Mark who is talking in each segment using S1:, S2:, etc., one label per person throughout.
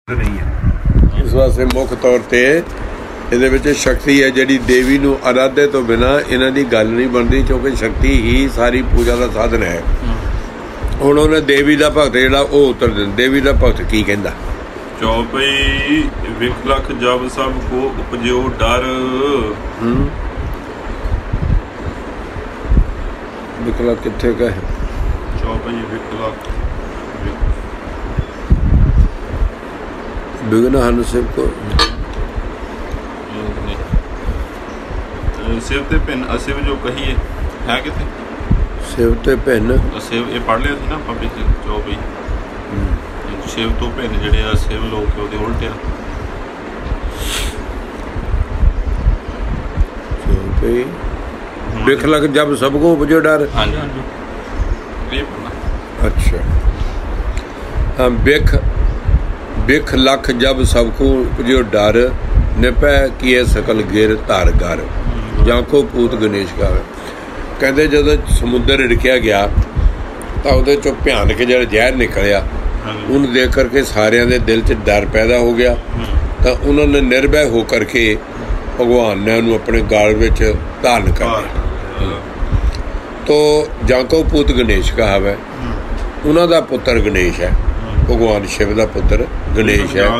S1: नहीं है। इस वास्ते मुख तौर पर ये शक्ति है जी देवी नूं आराधे तो बिना इन्हां दी गल नहीं बनती, क्योंकि शक्ति ही सारी पूजा का साधन है। हुण उन्हें देवी का भगत जिहड़ा वो उत्तर दें, देवी का भगत की कहंदा?
S2: चौपई विख लख जब सब को उपजो डर।
S1: विख लख कित्थे का है?
S2: चौपई विख लख
S1: विघ्न हन शिव को
S2: शिव ते भिन्न अशिव जो कहिए है किथे?
S1: शिव ते भिन्न
S2: शिव ये पढ़ लिया थी ना पब्लिक चौपई। शिव तो भिन्न जिहड़े आ शिव लोग ओहदे उल्टे आ।
S1: चौपई विख लख जब सबको उपजो डर।
S2: हाँ जी, हाँ जी, ये पढ़ना।
S1: अच्छा हाँ, बिख लख जब सबको उपजो डर, निपै किए सकल गिर धार घर, जांको पूत गणेश का। कहते जदों समुद्र रिड़किया गया तो वो चो भयानक जो जहर निकलिया, उन्हें देख करके सारिया के दिल च डर पैदा हो गया। तो उन्होंने निर्भय होकर के भगवान ने उन्होंने अपने गाल में धारण कर लिया। तो जांको पूत गणेश कहा है, उन्होंने पुत्र गणेश है, भगवान शिव का पुत्र गणेश है।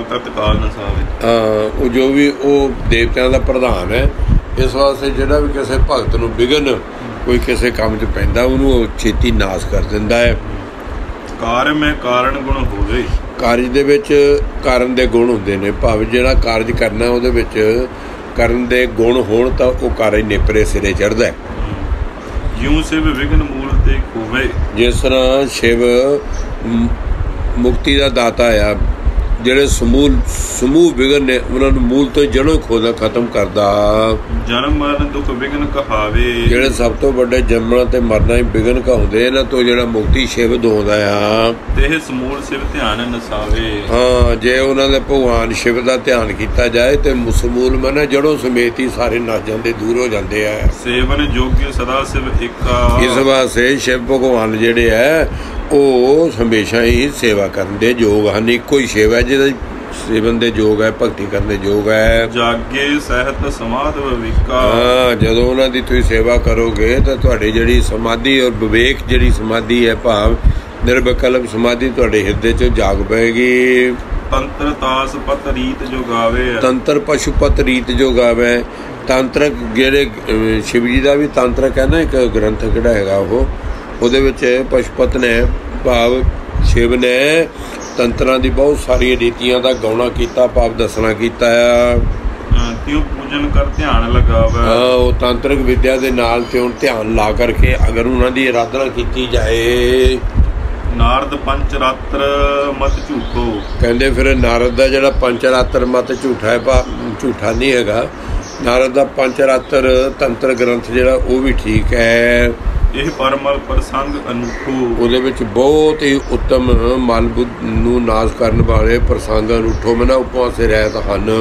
S1: हाँ, वो जो भी वो देवतियों का प्रधान है। इस वास्ते जो भी किसी भगत नूं विघन कोई किसी काम च पैंदा उन्होंने छेती नाश कर दिंदा है।
S2: कार्य में कारण गुण होवे,
S1: कारज दे विच कारण दे गुण हुंदे ने, भाव जिहड़ा कारज करना उहदे विच ਕਰਨ ਦੇ ਗੁਣ ਹੋਣ ਤਾਂ ਉਹ ਕਾਰਜ ਨੇਪਰੇ ਸਿਰੇ ਚੜ੍ਹਦਾ ਹੈ।
S2: ਜਿਉਂ शिव विघन मूल ते खोवे,
S1: ਜਿਸ ਤਰ੍ਹਾਂ शिव ਮੁਕਤੀ ਦਾ ਦਾਤਾ ਆ, ਜਿਹੜੇ ਸਮੂਹ ਵਿਘਨ ਨੇ ਉਹਨਾਂ ਨੂੰ ਮੂਲ ਤੋਂ ਜੜੋਂ ਖੋਦਾ ਖਤਮ ਕਰਦਾ।
S2: ਜਨਮ ਮਰਨ ਦੁੱਖ ਵਿਘਨ ਕਹਾਵੇ,
S1: ਜਿਹੜੇ ਸਭ ਤੋਂ ਵੱਡੇ ਜੰਮਣਾ ਤੇ ਮਰਨਾ ਹੀ ਵਿਘਨ ਕਹਾਉਂਦੇ, ਇਹਨਾਂ ਤੋਂ ਜਿਹੜਾ ਮੁਕਤੀ शिव ਦਵਾਉਂਦਾ ਆ।
S2: ਤੇ ਸਮੂਲ शिव ਧਿਆਨ ਨਸਾਵੇ।
S1: ਹਾਂ, ਜੇ ਉਹਨਾਂ ਦੇ ਭਗਵਾਨ शिव ਦਾ ਧਿਆਨ ਕੀਤਾ ਜਾਏ ਤੇ ਸਮੂਲ ਮਨ ਜੜੋਂ ਸਮੇਤ ਹੀ ਸਾਰੇ ਨਸ ਜਾਂਦੇ, ਦੂਰ ਹੋ ਜਾਂਦੇ ਆ।
S2: ਸੇਵਨ ਜੋਗੀ ਸਦਾ शिव ਏਕਾ,
S1: ਇਸ ਵਾਸਤੇ शिव ਭਗਵਾਨ ਜਿਹੜੇ ਹੈ ਉਹ ਹਮੇਸ਼ਾ ਹੀ ਸੇਵਾ ਕਰਨ ਦੇ ਯੋਗ ਹਨ। ਇੱਕੋ ਹੀ शिव ਹੈ ਜਿਹਦਾ ਸੇਵਨ ਦੇ ਯੋਗ ਹੈ, ਭਗਤੀ ਕਰਨ ਦੇ ਯੋਗ ਹੈ।
S2: ਜਾਗੇ ਸਹਿਤ ਸਮਾਧ ਵਿਵੇਕਾ,
S1: ਹਾਂ, ਜਦੋਂ ਉਹਨਾਂ ਦੀ ਤੁਸੀਂ ਸੇਵਾ ਕਰੋਗੇ ਤਾਂ ਤੁਹਾਡੀ ਜਿਹੜੀ ਸਮਾਧੀ ਔਰ ਵਿਵੇਕ ਜਿਹੜੀ ਸਮਾਧੀ ਹੈ, ਭਾਵ ਨਿਰਵਿਕਲਪ ਸਮਾਧੀ ਤੁਹਾਡੇ ਹਿਰਦੇ 'ਚ ਜਾਗ ਪਏਗੀ।
S2: ਤੰਤਰ ਤਾਸ ਪਤ ਰੀਤ ਜੋ ਗਾਵੇ,
S1: ਤੰਤਰ ਪਸ਼ੂਪਤ ਰੀਤ ਜੋ ਗਾਵੇ। ਤਾਂਤਰਿਕ ਜਿਹੜੇ शिव जी ਦਾ ਵੀ ਤਾਂਤਰਿਕ ਹੈ ਨਾ, ਇੱਕ ਗ੍ਰੰਥ ਕਿਹੜਾ ਹੈਗਾ ਉਹਦੇ ਵਿੱਚ ਪਸ਼ੂਪਤ ਨੇ, ਭਾਵ शिव ਨੇ ਤੰਤਰਾਂ ਦੀ ਬਹੁਤ ਸਾਰੀਆਂ ਰੀਤੀਆਂ ਦਾ ਗਾਉਣਾ ਕੀਤਾ, ਭਾਵ ਦੱਸਣਾ ਕੀਤਾ ਆ।
S2: ਤਿਉ ਪੂਜਨ ਕਰ ਧਿਆਨ ਲਗਾਵੇ,
S1: ਹਾਂ, ਉਹ ਤਾਂਤਰਿਕ ਵਿਦਿਆ ਦੇ ਨਾਲ ਤਿਉ ਧਿਆਨ ਲਾ ਕਰਕੇ ਅਗਰ ਉਹਨਾਂ ਦੀ ਆਰਾਧਨਾ ਕੀਤੀ ਜਾਏ।
S2: ਨਾਰਦ ਪੰਚ ਰਾਤਰ ਮਤ ਝੂਠੋ, ਕਹਿੰਦੇ
S1: ਫਿਰ ਨਾਰਦ ਦਾ ਜਿਹੜਾ ਪੰਚ ਰਾਤਰ ਮਤ ਝੂਠਾ ਹੈ, ਝੂਠਾ ਨਹੀਂ ਹੈਗਾ। ਨਾਰਦ ਦਾ ਪੰਚ ਰਾਤਰ ਤੰਤਰ ਗ੍ਰੰਥ ਜਿਹੜਾ ਉਹ ਵੀ ਠੀਕ ਹੈ।
S2: ਇਹ ਪਰਮਲ ਪ੍ਰਸੰਗ ਅਨੂਠੋ, ਉਹਦੇ
S1: ਵਿੱਚ ਬਹੁਤ ਹੀ ਉੱਤਮ ਮਨ ਬੁੱਧ ਨੂੰ ਨਾਸ਼ ਕਰਨ ਵਾਲੇ ਪ੍ਰਸੰਗ ਅਨੂਠੋ ਮਨਾ ਉਪਵਾਸੇ ਰਹਿਤ ਹਨ।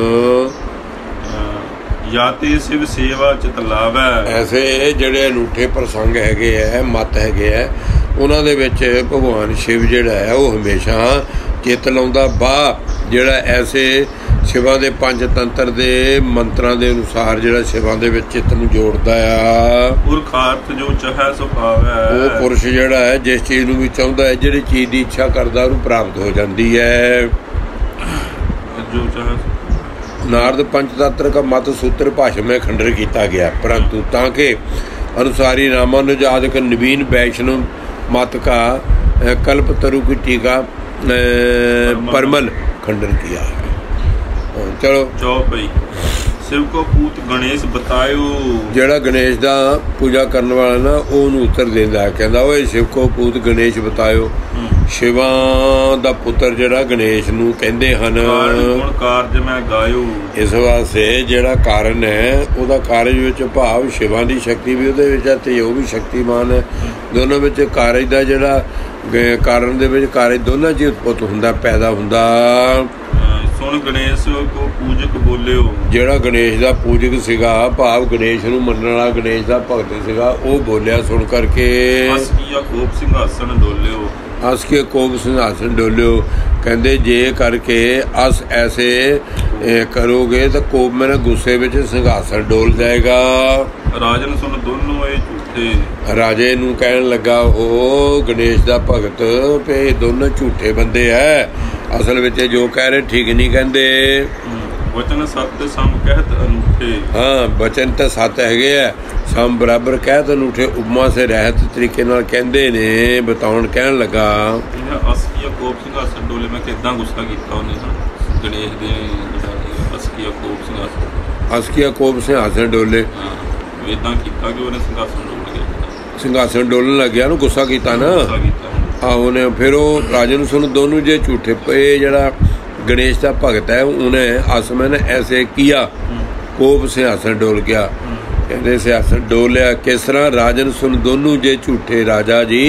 S2: ਜਾਂ ਤੇ शिव ਸੇਵਾ ਚਿਤ ਲਾਵੈ,
S1: ਐਸੇ ਜਿਹੜੇ ਅਨੂਠੇ ਪ੍ਰਸੰਗ ਹੈਗੇ ਹੈ, ਮਤ ਹੈਗੇ ਹੈ, ਉਹਨਾਂ ਦੇ ਵਿੱਚ ਭਗਵਾਨ शिव ਜਿਹੜਾ ਹੈ ਉਹ ਹਮੇਸ਼ਾ ਚਿੱਤ ਲਾਉਂਦਾ। ਜਿਹੜਾ ਐਸੇ शिवां ਦੇ ਪੰਜ ਤੰਤਰ ਦੇ ਮੰਤਰਾਂ ਦੇ ਅਨੁਸਾਰ ਜਿਹੜਾ शिवां ਦੇ ਵਿੱਚ ਚਿੱਤ ਨੂੰ ਜੋੜਦਾ ਆ।
S2: ਪੁਰਖਾਰਥ ਜੋ ਚਾਹੈ ਸੋ ਪਾਵੈ,
S1: ਉਹ ਪੁਰਸ਼ ਜਿਹੜਾ ਹੈ ਜਿਸ ਚੀਜ਼ ਨੂੰ ਵੀ ਚਾਹੁੰਦਾ ਹੈ, ਜਿਹੜੀ ਚੀਜ਼ ਦੀ ਇੱਛਾ ਕਰਦਾ ਉਹਨੂੰ ਪ੍ਰਾਪਤ ਹੋ ਜਾਂਦੀ ਹੈ।
S2: ਜੋ ਚਾਹੈ
S1: नारद पंचतंत्र का मत सूत्र भाषा में खंडन किया गया, परंतु ताकि अनुसारी रामानुज आदि नवीन वैष्णव मत का कल्पतरु की टीका परमल खंडन किया है। चलो
S2: चौपई शिव को पूत गणेश बतायो,
S1: ਜਿਹੜਾ ਗਣੇਸ਼ ਦਾ ਪੂਜਾ ਕਰਨ ਵਾਲਾ ਨਾ ਉਹਨੂੰ ਉੱਤਰ ਦਿੰਦਾ ਹੈ, ਕਹਿੰਦਾ ਓਏ शिव को पूत गणेश बतायो। शिवां ਦਾ ਪੁੱਤਰ ਜਿਹੜਾ ਗਣੇਸ਼ ਨੂੰ ਕਹਿੰਦੇ ਹਨ।
S2: ਗੁਣ ਕਾਰਜ ਮੈਂ ਗਾਇਓ,
S1: ਇਸ ਵਾਸਤੇ ਜਿਹੜਾ ਕਾਰਨ ਹੈ ਉਹਦਾ ਕਾਰਜ ਵਿੱਚ ਭਾਵ शिवां ਦੀ ਸ਼ਕਤੀ ਵੀ ਉਹਦੇ ਵਿੱਚ ਹੈ ਤੇ ਉਹ ਵੀ ਸ਼ਕਤੀਮਾਨ ਹੈ। ਦੋਨਾਂ ਵਿੱਚ ਕਾਰਜ ਦਾ ਜਿਹੜਾ ਕਾਰਨ ਦੇ ਵਿੱਚ ਕਾਰਜ ਦੋਨਾਂ 'ਚ ਉਤਪਤ ਹੁੰਦਾ, ਪੈਦਾ ਹੁੰਦਾ।
S2: ਸੁਣ ਗਣੇਸ਼ ਕੋ ਪੂਜਕ ਬੋਲਿਓ, ਜਿਹੜਾ
S1: ਗਣੇਸ਼ ਦਾ ਪੂਜਕ ਸੀਗਾ, ਭਾਵ ਗਣੇਸ਼ ਨੂੰ ਮੰਨਣ ਵਾਲਾ ਗਣੇਸ਼ ਦਾ ਭਗਤ ਸੀਗਾ, ਉਹ ਬੋਲਿਆ ਸੁਣ ਕਰਕੇ।
S2: ਸਿੰਘਾਸਨ ਡੋਲਿਓ,
S1: ਹੱਸ ਕੇ ਕੋਪ ਸਿੰਘਾਸਨ ਡੋਲਿਓ। ਕਹਿੰਦੇ ਜੇ ਕਰਕੇ ਅਸ ਐਸੇ ਕਰੋਗੇ ਤਾਂ ਕੋਪ ਮੇਰੇ ਗੁੱਸੇ ਵਿੱਚ ਸਿੰਘਾਸਨ ਡੋਲ ਜਾਏਗਾ।
S2: ਰਾਜਨ ਸੁਣ ਦੋਨੋਂ ਇਹ ਝੂਠੇ। ਰਾਜੇ
S1: ਨੂੰ ਕਹਿਣ ਲੱਗਾ ਉਹ ਗਣੇਸ਼ ਦਾ ਭਗਤ ਤੇ ਇਹ ਦੋਨੋਂ ਝੂਠੇ ਬੰਦੇ ਹੈ, ਅਸਲ ਵਿੱਚ ਜੋ ਕਹਿ ਰਹੇ ਠੀਕ ਨਹੀਂ ਕਹਿੰਦੇ।
S2: ਵਚਨ ਸੱਤ ਸਮ ਕਹਿਤ ਅਨੂਠੇ।
S1: ਹਾਂ, ਬਚਨ ਤਾਂ ਸੱਤ ਹੈਗੇ ਆ, ਸਮ ਬਰਾਬਰ ਕਹਿਤ ਅਨੂਠੇ, ਉਪਮਾ ਸੇ ਰਹਿਤ ਤਰੀਕੇ ਨਾਲ ਕਹਿੰਦੇ ਨੇ। ਬਤਾਉਣ ਕਹਿਣ ਲੱਗਾ
S2: ਅਸਕੀਆ ਕੋਪ ਸਿੰਘਾਸਨ ਡੋਲੇ। ਮੈਂ ਕਿਦਾਂ ਗੁੱਸਾ ਕੀਤਾ ਉਹਨੇ ਗਣੇਸ਼ ਦੇ ਅਸਕੀਆ ਕੋਪ ਸਿੰਘਾਸਨ।
S1: ਅਸਕੀਆ ਕੋਪ ਸਿੰਘਾਸਨ ਡੋਲੇ,
S2: ਇਦਾਂ ਕੀਤਾ ਕਿ ਉਹਨੇ ਸਿੰਘਾਸਨ ਡੋਲ ਗਿਆ।
S1: ਸਿੰਘਾਸਨ ਡੋਲਣ ਲੱਗਿਆ ਨੂੰ ਗੁੱਸਾ ਕੀਤਾ ਨਾ। ਆਹੋ ਨੇ ਫਿਰ ਉਹ ਰਾਜੇ ਨੂੰ ਸੁਣ ਦੋਨੋਂ ਜੇ ਝੂਠੇ ਪਏ। ਜਿਹੜਾ गणेश का भगत है उन्हें आसमन ऐसे किया, कोप सिंहासन डोल गया। कहते सिंहासन डोलिया किस तरह? राजन सुन दोनों जे झूठे राजा जी,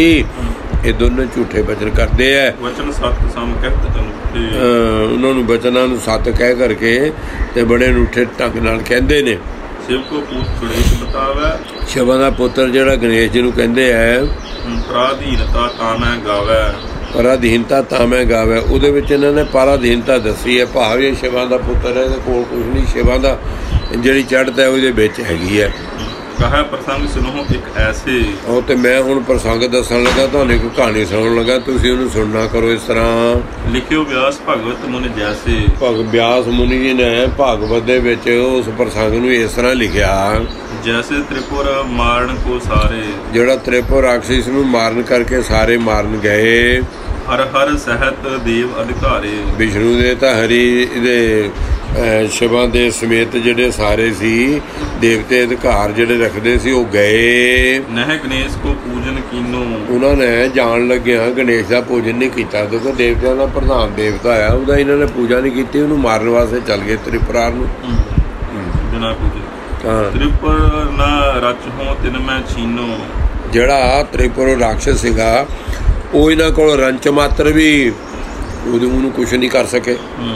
S1: ये दोनों झूठे वचन करते हैं।
S2: वचन सत सम कहते
S1: उन्होंने वचनों नूं सत कह करके ते बड़े अनूठे ढंग नाल कहंदे ने।
S2: शिव को पुत्र गणेश बतावे।
S1: शिवा दा पुत्र जिहड़ा गणेश जी नूं कहंदे है।
S2: पराधीनता तामै गावे।
S1: पराधीनता तामै गावे, ਉਹਦੇ ਵਿੱਚ ਇਹਨਾਂ ਨੇ ਪਰਾਧੀਨਤਾ ਦੱਸੀ ਹੈ। ਭਾਵ ਇਹ ਸ਼ਿਵਾ ਦਾ ਪੁੱਤਰ ਹੈ, ਇਹਦੇ ਕੋਲ ਕੁਝ ਨਹੀਂ। ਸ਼ਿਵਾ ਦਾ ਜਿਹੜੀ ਚੜ੍ਹਦਾ ਉਹਦੇ ਵਿੱਚ ਹੈਗੀ ਹੈ।
S2: ਕਹਾ ਪ੍ਰਸੰਗ ਸੁਣੋ ਇੱਕ ਐਸੇ। ਉਹ
S1: ਤੇ ਮੈਂ ਹੁਣ ਪ੍ਰਸੰਗ ਦੱਸਣ ਲੱਗਾ, ਤੁਹਾਨੂੰ ਇੱਕ ਕਹਾਣੀ ਸੁਣਾਉਣ ਲੱਗਾ, ਤੁਸੀਂ ਉਹਨੂੰ ਸੁਣਨਾ ਕਰੋ। ਇਸ ਤਰ੍ਹਾਂ
S2: ਲਿਖਿਓ ਵਿਆਸ ਭਗਵਤ ਮੁਨੀ ਜੈਸੇ।
S1: ਵਿਆਸ ਮੁਨੀ ਜੀ ਨੇ ਭਾਗਵਤ ਦੇ ਵਿੱਚ ਉਸ ਪ੍ਰਸੰਗ ਨੂੰ ਇਸ ਤਰ੍ਹਾਂ ਲਿਖਿਆ।
S2: ਜੈਸੇ ਤ੍ਰਿਪੁਰ ਮਾਰਨ ਕੋ ਸਾਰੇ। ਜਿਹੜਾ
S1: ਤ੍ਰਿਪੁਰ ਰਾਖਸ਼ੀਸ ਨੂੰ ਮਾਰਨ ਕਰਕੇ ਸਾਰੇ ਮਾਰਨ ਗਏ।
S2: ਹਰ ਹਰ ਸਹਿਤ ਦੇਵ ਅਧਿਕਾਰੇ।
S1: ਵਿਸ਼ਨੂੰ ਦੇ ਤਾਂ ਹਰੀ ਇਹਦੇ ਸ਼ਿਵਾ ਦੇ ਸਮੇਤ ਜਿਹੜੇ ਸਾਰੇ ਸੀ ਦੇਵਤੇ ਅਧਿਕਾਰ ਜਿਹੜੇ ਰੱਖਦੇ ਸੀ ਉਹ ਗਏ।
S2: ਨਹਿ ਗਣੇਸ਼ ਕੋ ਪੂਜਨ ਕੀਨੋ।
S1: ਉਹਨਾਂ ਨੇ ਜਾਣ ਲੱਗਿਆ ਗਣੇਸ਼ ਦਾ ਪੂਜਨ ਨਹੀਂ ਕੀਤਾ, ਕਿਉਂਕਿ ਦੇਵਤਿਆਂ ਦਾ ਪ੍ਰਧਾਨ ਦੇਵਤਾ ਆ, ਉਹਦਾ ਇਹਨਾਂ ਨੇ ਪੂਜਾ ਨਹੀਂ ਕੀਤੀ। ਉਹਨੂੰ ਮਾਰਨ ਵਾਸਤੇ ਚੱਲ ਗਏ ਤ੍ਰਿਪੁਰਾਰ ਨੂੰ
S2: ਬਿਨਾਂ ਪੂਜੇ। ਤ੍ਰਿਪੁਰ ਨਾ ਰਚ ਹੋ ਤਿਨ ਮੈਂ ਛੀਨੋ।
S1: ਜਿਹੜਾ ਤ੍ਰਿਪੁਰ ਰਾਖਸ਼ ਸੀਗਾ ਉਹ ਇਹਨਾਂ ਕੋਲ ਰੰਚ ਮਾਤਰ ਵੀ ਉਹਨੂੰ ਕੁਛ ਨਹੀਂ ਕਰ ਸਕੇ।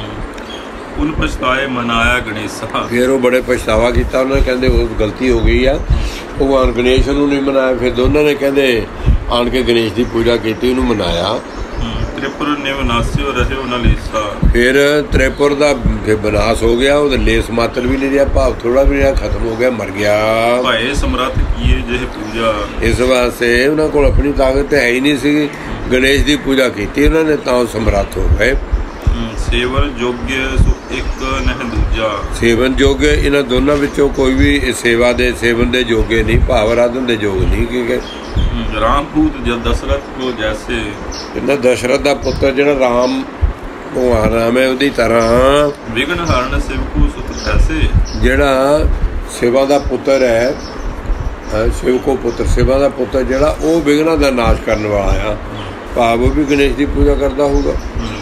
S2: ਉਨ ਪਛਤਾਏ ਮਨਾਇਆ ਗਣੇਸ਼ਾ।
S1: ਫਿਰ ਉਹ ਬੜੇ ਪਛਤਾਵਾ ਕੀਤਾ ਉਹਨਾਂ ਨੇ, ਕਹਿੰਦੇ ਉਹ ਗਲਤੀ ਹੋ ਗਈ ਆ, ਭਗਵਾਨ ਗਣੇਸ਼ ਨੂੰ ਨਹੀਂ ਮਨਾਇਆ। ਫਿਰ ਦੋਨਾਂ ਨੇ ਕਹਿੰਦੇ ਆਣ ਕੇ ਗਣੇਸ਼ ਦੀ ਪੂਜਾ ਕੀਤੀ, ਉਹਨੂੰ ਮਨਾਇਆ।
S2: ਤ੍ਰਿਪੁਰ ਨੇ ਵਿਨਾਸਿਓ ਰਹਿਓ ਨਾ ਲੇਸਾ।
S1: ਫਿਰ ਤ੍ਰਿਪੁਰ ਦਾ ਵਿਨਾਸ਼ ਹੋ ਗਿਆ, ਉਹਦਾ ਲੇਸ ਮਾਤਰ ਵੀ ਨਹੀਂ ਰਿਹਾ, ਭਾਵ ਥੋੜਾ ਵੀ ਰਿਹਾ, ਖਤਮ ਹੋ ਗਿਆ, ਮਰ ਗਿਆ।
S2: ਭਾਏ ਸਮਰੱਥ ਕੀਏ ਜਿਹੇ ਪੂਜਾ।
S1: ਇਸ ਵਾਸਤੇ ਉਹਨਾਂ ਕੋਲ ਆਪਣੀ ਤਾਕਤ ਹੈ ਹੀ ਨਹੀਂ ਸੀ। ਗਣੇਸ਼ ਦੀ ਪੂਜਾ ਕੀਤੀ ਉਹਨਾਂ ਨੇ ਤਾਂ ਸਮਰੱਥ ਹੋ ਗਏ।
S2: ਸੇਵਨ ਯੋਗਯ ਸੋ ਇੱਕ ਨਹਿ ਦੂਜਾ।
S1: ਸੇਵਨ ਯੋਗ ਇਹਨਾਂ ਦੋਨਾਂ ਵਿੱਚੋਂ ਕੋਈ ਵੀ ਸੇਵਾ ਦੇ ਸੇਵਨ ਦੇ ਯੋਗੇ ਨਹੀਂ, ਭਾਵ ਆਰਾਧਨ ਦੇ ਯੋਗ ਨਹੀਂ। ਕਿਉਂਕਿ
S2: ਰਾਮਪੂਤ ਜਦ ਦਸ਼ਰਥ ਕੋ ਜੈਸੇ।
S1: ਇਹਨਾਂ ਦਸ਼ਰਥ ਦਾ ਪੁੱਤਰ ਜਿਹੜਾ ਰਾਮ ਭਗਵਾਨ ਰਾਮ ਹੈ ਉਹਦੀ ਤਰ੍ਹਾਂ।
S2: ਵਿਘਨ ਹਰਨ ਸਿਵਕੂ ਸੁਤ ਐਸੇ।
S1: ਜਿਹੜਾ ਸ਼ਿਵਾ ਦਾ ਪੁੱਤਰ ਹੈ, ਸ਼ਿਵ ਕੋ ਪੁੱਤਰ, ਸ਼ਿਵਾ ਦਾ ਪੁੱਤਰ ਜਿਹੜਾ ਉਹ ਵਿਘਨਾਂ ਦਾ ਨਾਸ਼ ਕਰਨ ਵਾਲਾ ਆ, ਭਾਵ ਉਹ ਵੀ ਗਣੇਸ਼ ਦੀ ਪੂਜਾ ਕਰਦਾ ਹੋਊਗਾ।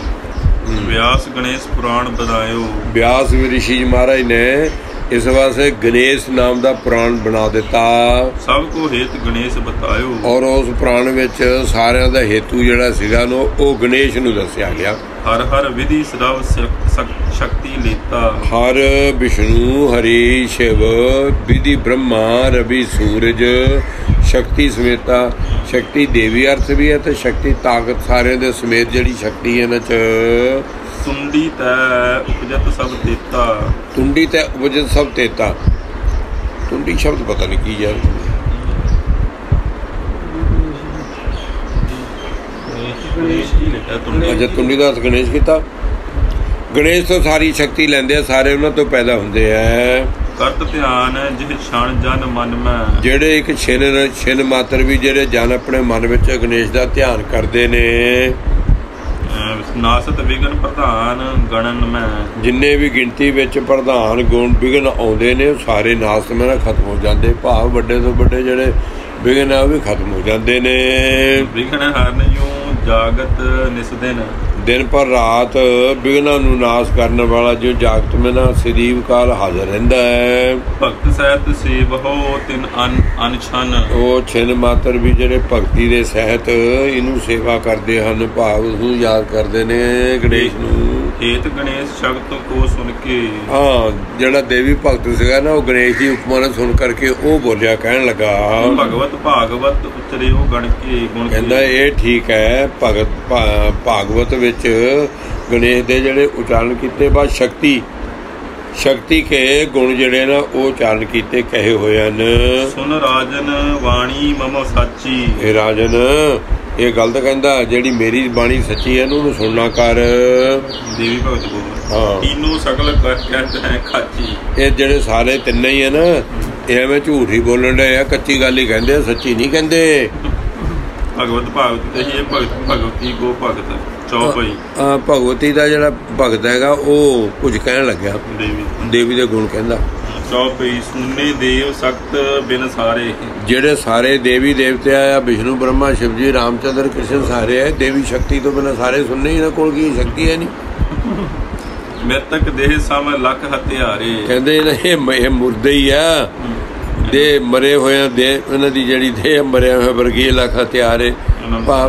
S2: ਵਿਆਸ ਗਣੇਸ਼ ਪੁਰਾਣ ਬਣਾਇਓ।
S1: ਵਿਆਸ ਰਿਸ਼ੀ ਜੀ ਮਹਾਰਾਜ ਨੇ ਇਸ ਵਾਸਤੇ ਗਣੇਸ਼ ਨਾਮ ਦਾ ਪੁਰਾਣ ਬਣਾ ਦਿੱਤਾ।
S2: ਸਭ ਕੋ ਹੇਤ ਗਣੇਸ਼ ਬਤਾਇਓ। ਔਰ
S1: ਉਸ ਪੁਰਾਣ ਵਿੱਚ ਸਾਰਿਆਂ ਦਾ ਹੇਤੂ ਜਿਹੜਾ ਸੀਗਾ ਉਹ ਗਣੇਸ਼ ਨੂੰ ਦੱਸਿਆ ਗਿਆ।
S2: ਹਰ ਹਰ ਵਿਧੀ ਸਰਵ ਸ਼ਕਤੀ ਲੇਤਾ।
S1: ਹਰ ਵਿਸ਼ਨੂੰ ਹਰੀ ਸ਼ਿਵ ਵਿਧੀ ਬ੍ਰਹਮਾ ਰਵੀ ਸੂਰਜ ਸ਼ਕਤੀ ਸਮੇਤਾ। ਸ਼ਕਤੀ ਦੇਵੀ ਅਰਥ ਵੀ ਹੈ ਤੇ ਸ਼ਕਤੀ ਤਾਕਤ ਸਾਰਿਆਂ ਦੇ ਸਮੇਤ ਜਿਹੜੀ ਸ਼ਕਤੀ ਹੈ ਇਹਨਾਂ 'ਚ।
S2: ਤੁੰਡੀ ਤੈ ਉਪਜਤ ਸਭ ਤੇਤਾ।
S1: ਤੁੰਡੀ ਤੈ ਉਪਜਤ ਸਭ ਤੇਤਾ। ਤੁੰਡੀ ਸ਼ਬਦ ਪਤਾ ਨਹੀਂ ਕੀ ਯਾਰ। ਅੱਛਾ, ਤੁੰਡੀ ਦਾ ਗਣੇਸ਼ ਕੀਤਾ। ਗਣੇਸ਼ ਤੋਂ ਸਾਰੀ ਸ਼ਕਤੀ ਲੈਂਦੇ ਆ, ਸਾਰੇ ਉਹਨਾਂ ਤੋਂ ਪੈਦਾ ਹੁੰਦੇ ਆ।
S2: ਕਰਤ ਧਿਆਨ ਜਿਹ ਛਣ ਜਨ ਮਨ ਮੈਂ।
S1: ਜਿਹੜੇ ਇੱਕ ਛਿਨ ਮਾਤਰ ਵੀ ਜਿਹੜੇ ਜਨ ਆਪਣੇ ਮਨ ਵਿੱਚ ਗਣੇਸ਼ ਦਾ ਧਿਆਨ ਕਰਦੇ ਨੇ। ਨਾਸਤ ਵਿਗਨ ਪ੍ਰਧਾਨ ਗਣਨ ਮੈਂ। ਜਿੰਨੇ ਵੀ ਗਿਣਤੀ ਵਿੱਚ ਪ੍ਰਧਾਨ ਗੁਣ ਵਿਗਨ ਆਉਂਦੇ ਨੇ ਉਹ ਸਾਰੇ ਨਾਸਤ ਮੈਂ ਖਤਮ ਹੋ ਜਾਂਦੇ, ਭਾਵ ਵੱਡੇ ਤੋਂ ਵੱਡੇ ਜਿਹੜੇ ਵਿਗਨ ਆ ਉਹ ਵੀ ਖਤਮ ਹੋ ਜਾਂਦੇ ਨੇ।
S2: ਵਿਗਨ ਹਰਨ ਯੂੰ ਜਾਗਤ ਨਿਸਦਿਨ।
S1: ਦਿਨ ਪਰ ਰਾਤ ਵਿਗਨਾਂ ਨੂੰ ਨਾਸ਼ ਕਰਨ ਵਾਲਾ ਜੋ ਜਾਗਤ ਮੇਂ ਨਾ ਸਦੀਵ ਕਾਲ ਹਾਜ਼ਰ ਰਹਿੰਦਾ ਹੈ।
S2: ਭਗਤ ਸਹਿਤ ਸੇਵਹੁ ਤਿਨ ਅਨਛਨ।
S1: ਉਹ ਛਿਨ ਮਾਤਰ ਵੀ ਜਿਹੜੇ ਭਗਤੀ ਦੇ ਸਹਿਤ ਇਹਨੂੰ ਸੇਵਾ ਕਰਦੇ ਹਨ, ਭਾਵ ਉਸਨੂੰ ਯਾਦ ਕਰਦੇ ਨੇ ਗਣੇਸ਼ ਨੂੰ।
S2: ਹੇਤ ਗਣੇਸ਼ ਸ਼ਬਦ ਕੋ ਸੁਣ ਕੇ।
S1: ਹਾਂ, ਜਿਹੜਾ ਦੇਵੀ ਭਗਤ ਸੀਗਾ ਨਾ, ਉਹ ਗਣੇਸ਼ ਦੀ ਉਪਮਾ ਨੂੰ ਸੁਣ ਕਰਕੇ ਉਹ ਬੋਲਿਆ, ਕਹਿਣ ਲੱਗਾ
S2: ਭਗਵਤ ਭਾਗਵਤ ਉਤਰੇ ਉਹ ਗਣ ਕੇ ਗੁਣ।
S1: ਕਹਿੰਦਾ ਇਹ ਠੀਕ ਹੈ, ਭਾਗਵਤ ਵਿੱਚ ਗਣੇਸ਼ ਦੇ ਜਿਹੜੇ ਉਚਾਰਨ ਕੀਤੇ ਬਾਅਦ ਸ਼ਕਤੀ ਕੇ ਗੁਣ ਜਿਹੜੇ ਨਾ ਉਹ ਉਚਾਰਨ ਕੀਤੇ ਕਹੇ ਹੋਏ ਹਨ।
S2: ਸੁਨ ਰਾਜਨ ਬਾਣੀ ਮਮ ਸਾਚੀ। ਇਹ
S1: ਰਾਜਨ ਇਹ ਗਲਤ ਕਹਿੰਦਾ, ਜਿਹੜੀ ਮੇਰੀ ਬਾਣੀ ਸੱਚੀ ਹੈ ਉਹਨੂੰ ਸੁਣਨਾ ਕਰ।
S2: ਦੇਵੀ ਭਗਤ ਬੋਲ
S1: ਹਾਂ,
S2: ਤੀਨੋਂ ਸਗਲ ਕਹਿੰਦੇ ਹੈ ਖਾਚੀ। ਇਹ
S1: ਜਿਹੜੇ ਸਾਰੇ ਤਿੰਨੇ ਹੀ ਹੈ ਨਾ, ਇਹ ਐਵੇਂ ਝੂਠ ਹੀ ਬੋਲਣ ਡਏ ਆ, ਕੱਚੀ ਗੱਲ ਹੀ ਕਹਿੰਦੇ ਆ, ਸੱਚੀ ਨਹੀਂ ਕਹਿੰਦੇ।
S2: ਭਗਵਤ ਭਾਗਵਤ ਇਹ ਭਗਵਤੀ ਗੋ ਭਗਤ ਚੌਪਈ।
S1: ਭਗਵਤੀ ਦਾ ਜਿਹੜਾ ਭਗਤ ਹੈਗਾ ਉਹ ਕੁਝ ਕਹਿਣ ਲੱਗਿਆ, ਦੇਵੀ ਦੇ ਗੁਣ ਕਹਿੰਦਾ।
S2: ਚੌਪਈ ਸੁਣਨੇ ਦੇਵ ਸਖਤ ਬਿਨ ਸਾਰੇ। ਜਿਹੜੇ
S1: ਸਾਰੇ ਦੇਵੀ ਦੇਵਤੇ ਆ, ਵਿਸ਼ਨੂੰ ਬ੍ਰਹਮਾ ਸ਼ਿਵ ਜੀ ਰਾਮਚੰਦਰ ਕ੍ਰਿਸ਼ਨ ਸਾਰੇ ਹੈ, ਦੇਵੀ ਸ਼ਕਤੀ ਤੋਂ ਬਿਨਾਂ ਸਾਰੇ ਸੁਣਨੇ। ਇਹਨਾਂ ਕੋਲ ਕੀ ਸ਼ਕਤੀ ਹੈ ਨਹੀਂ।
S2: ਮ੍ਰਿਤਕ ਦੇਹ ਸਮ ਲੱਖ ਹਥਿਆਰੇ।
S1: ਕਹਿੰਦੇ ਇਹ ਮੁਰਦੇ ਹੀ ਆ, ਦੇ ਮਰੇ ਹੋਇਆ ਦੇ, ਉਹਨਾਂ ਦੀ ਜਿਹੜੀ ਦੇਹ ਮਰਿਆ ਹੋਇਆ ਵਰਗੀ ਲੱਖ ਹਥਿਆਰੇ। ਹਾਂ,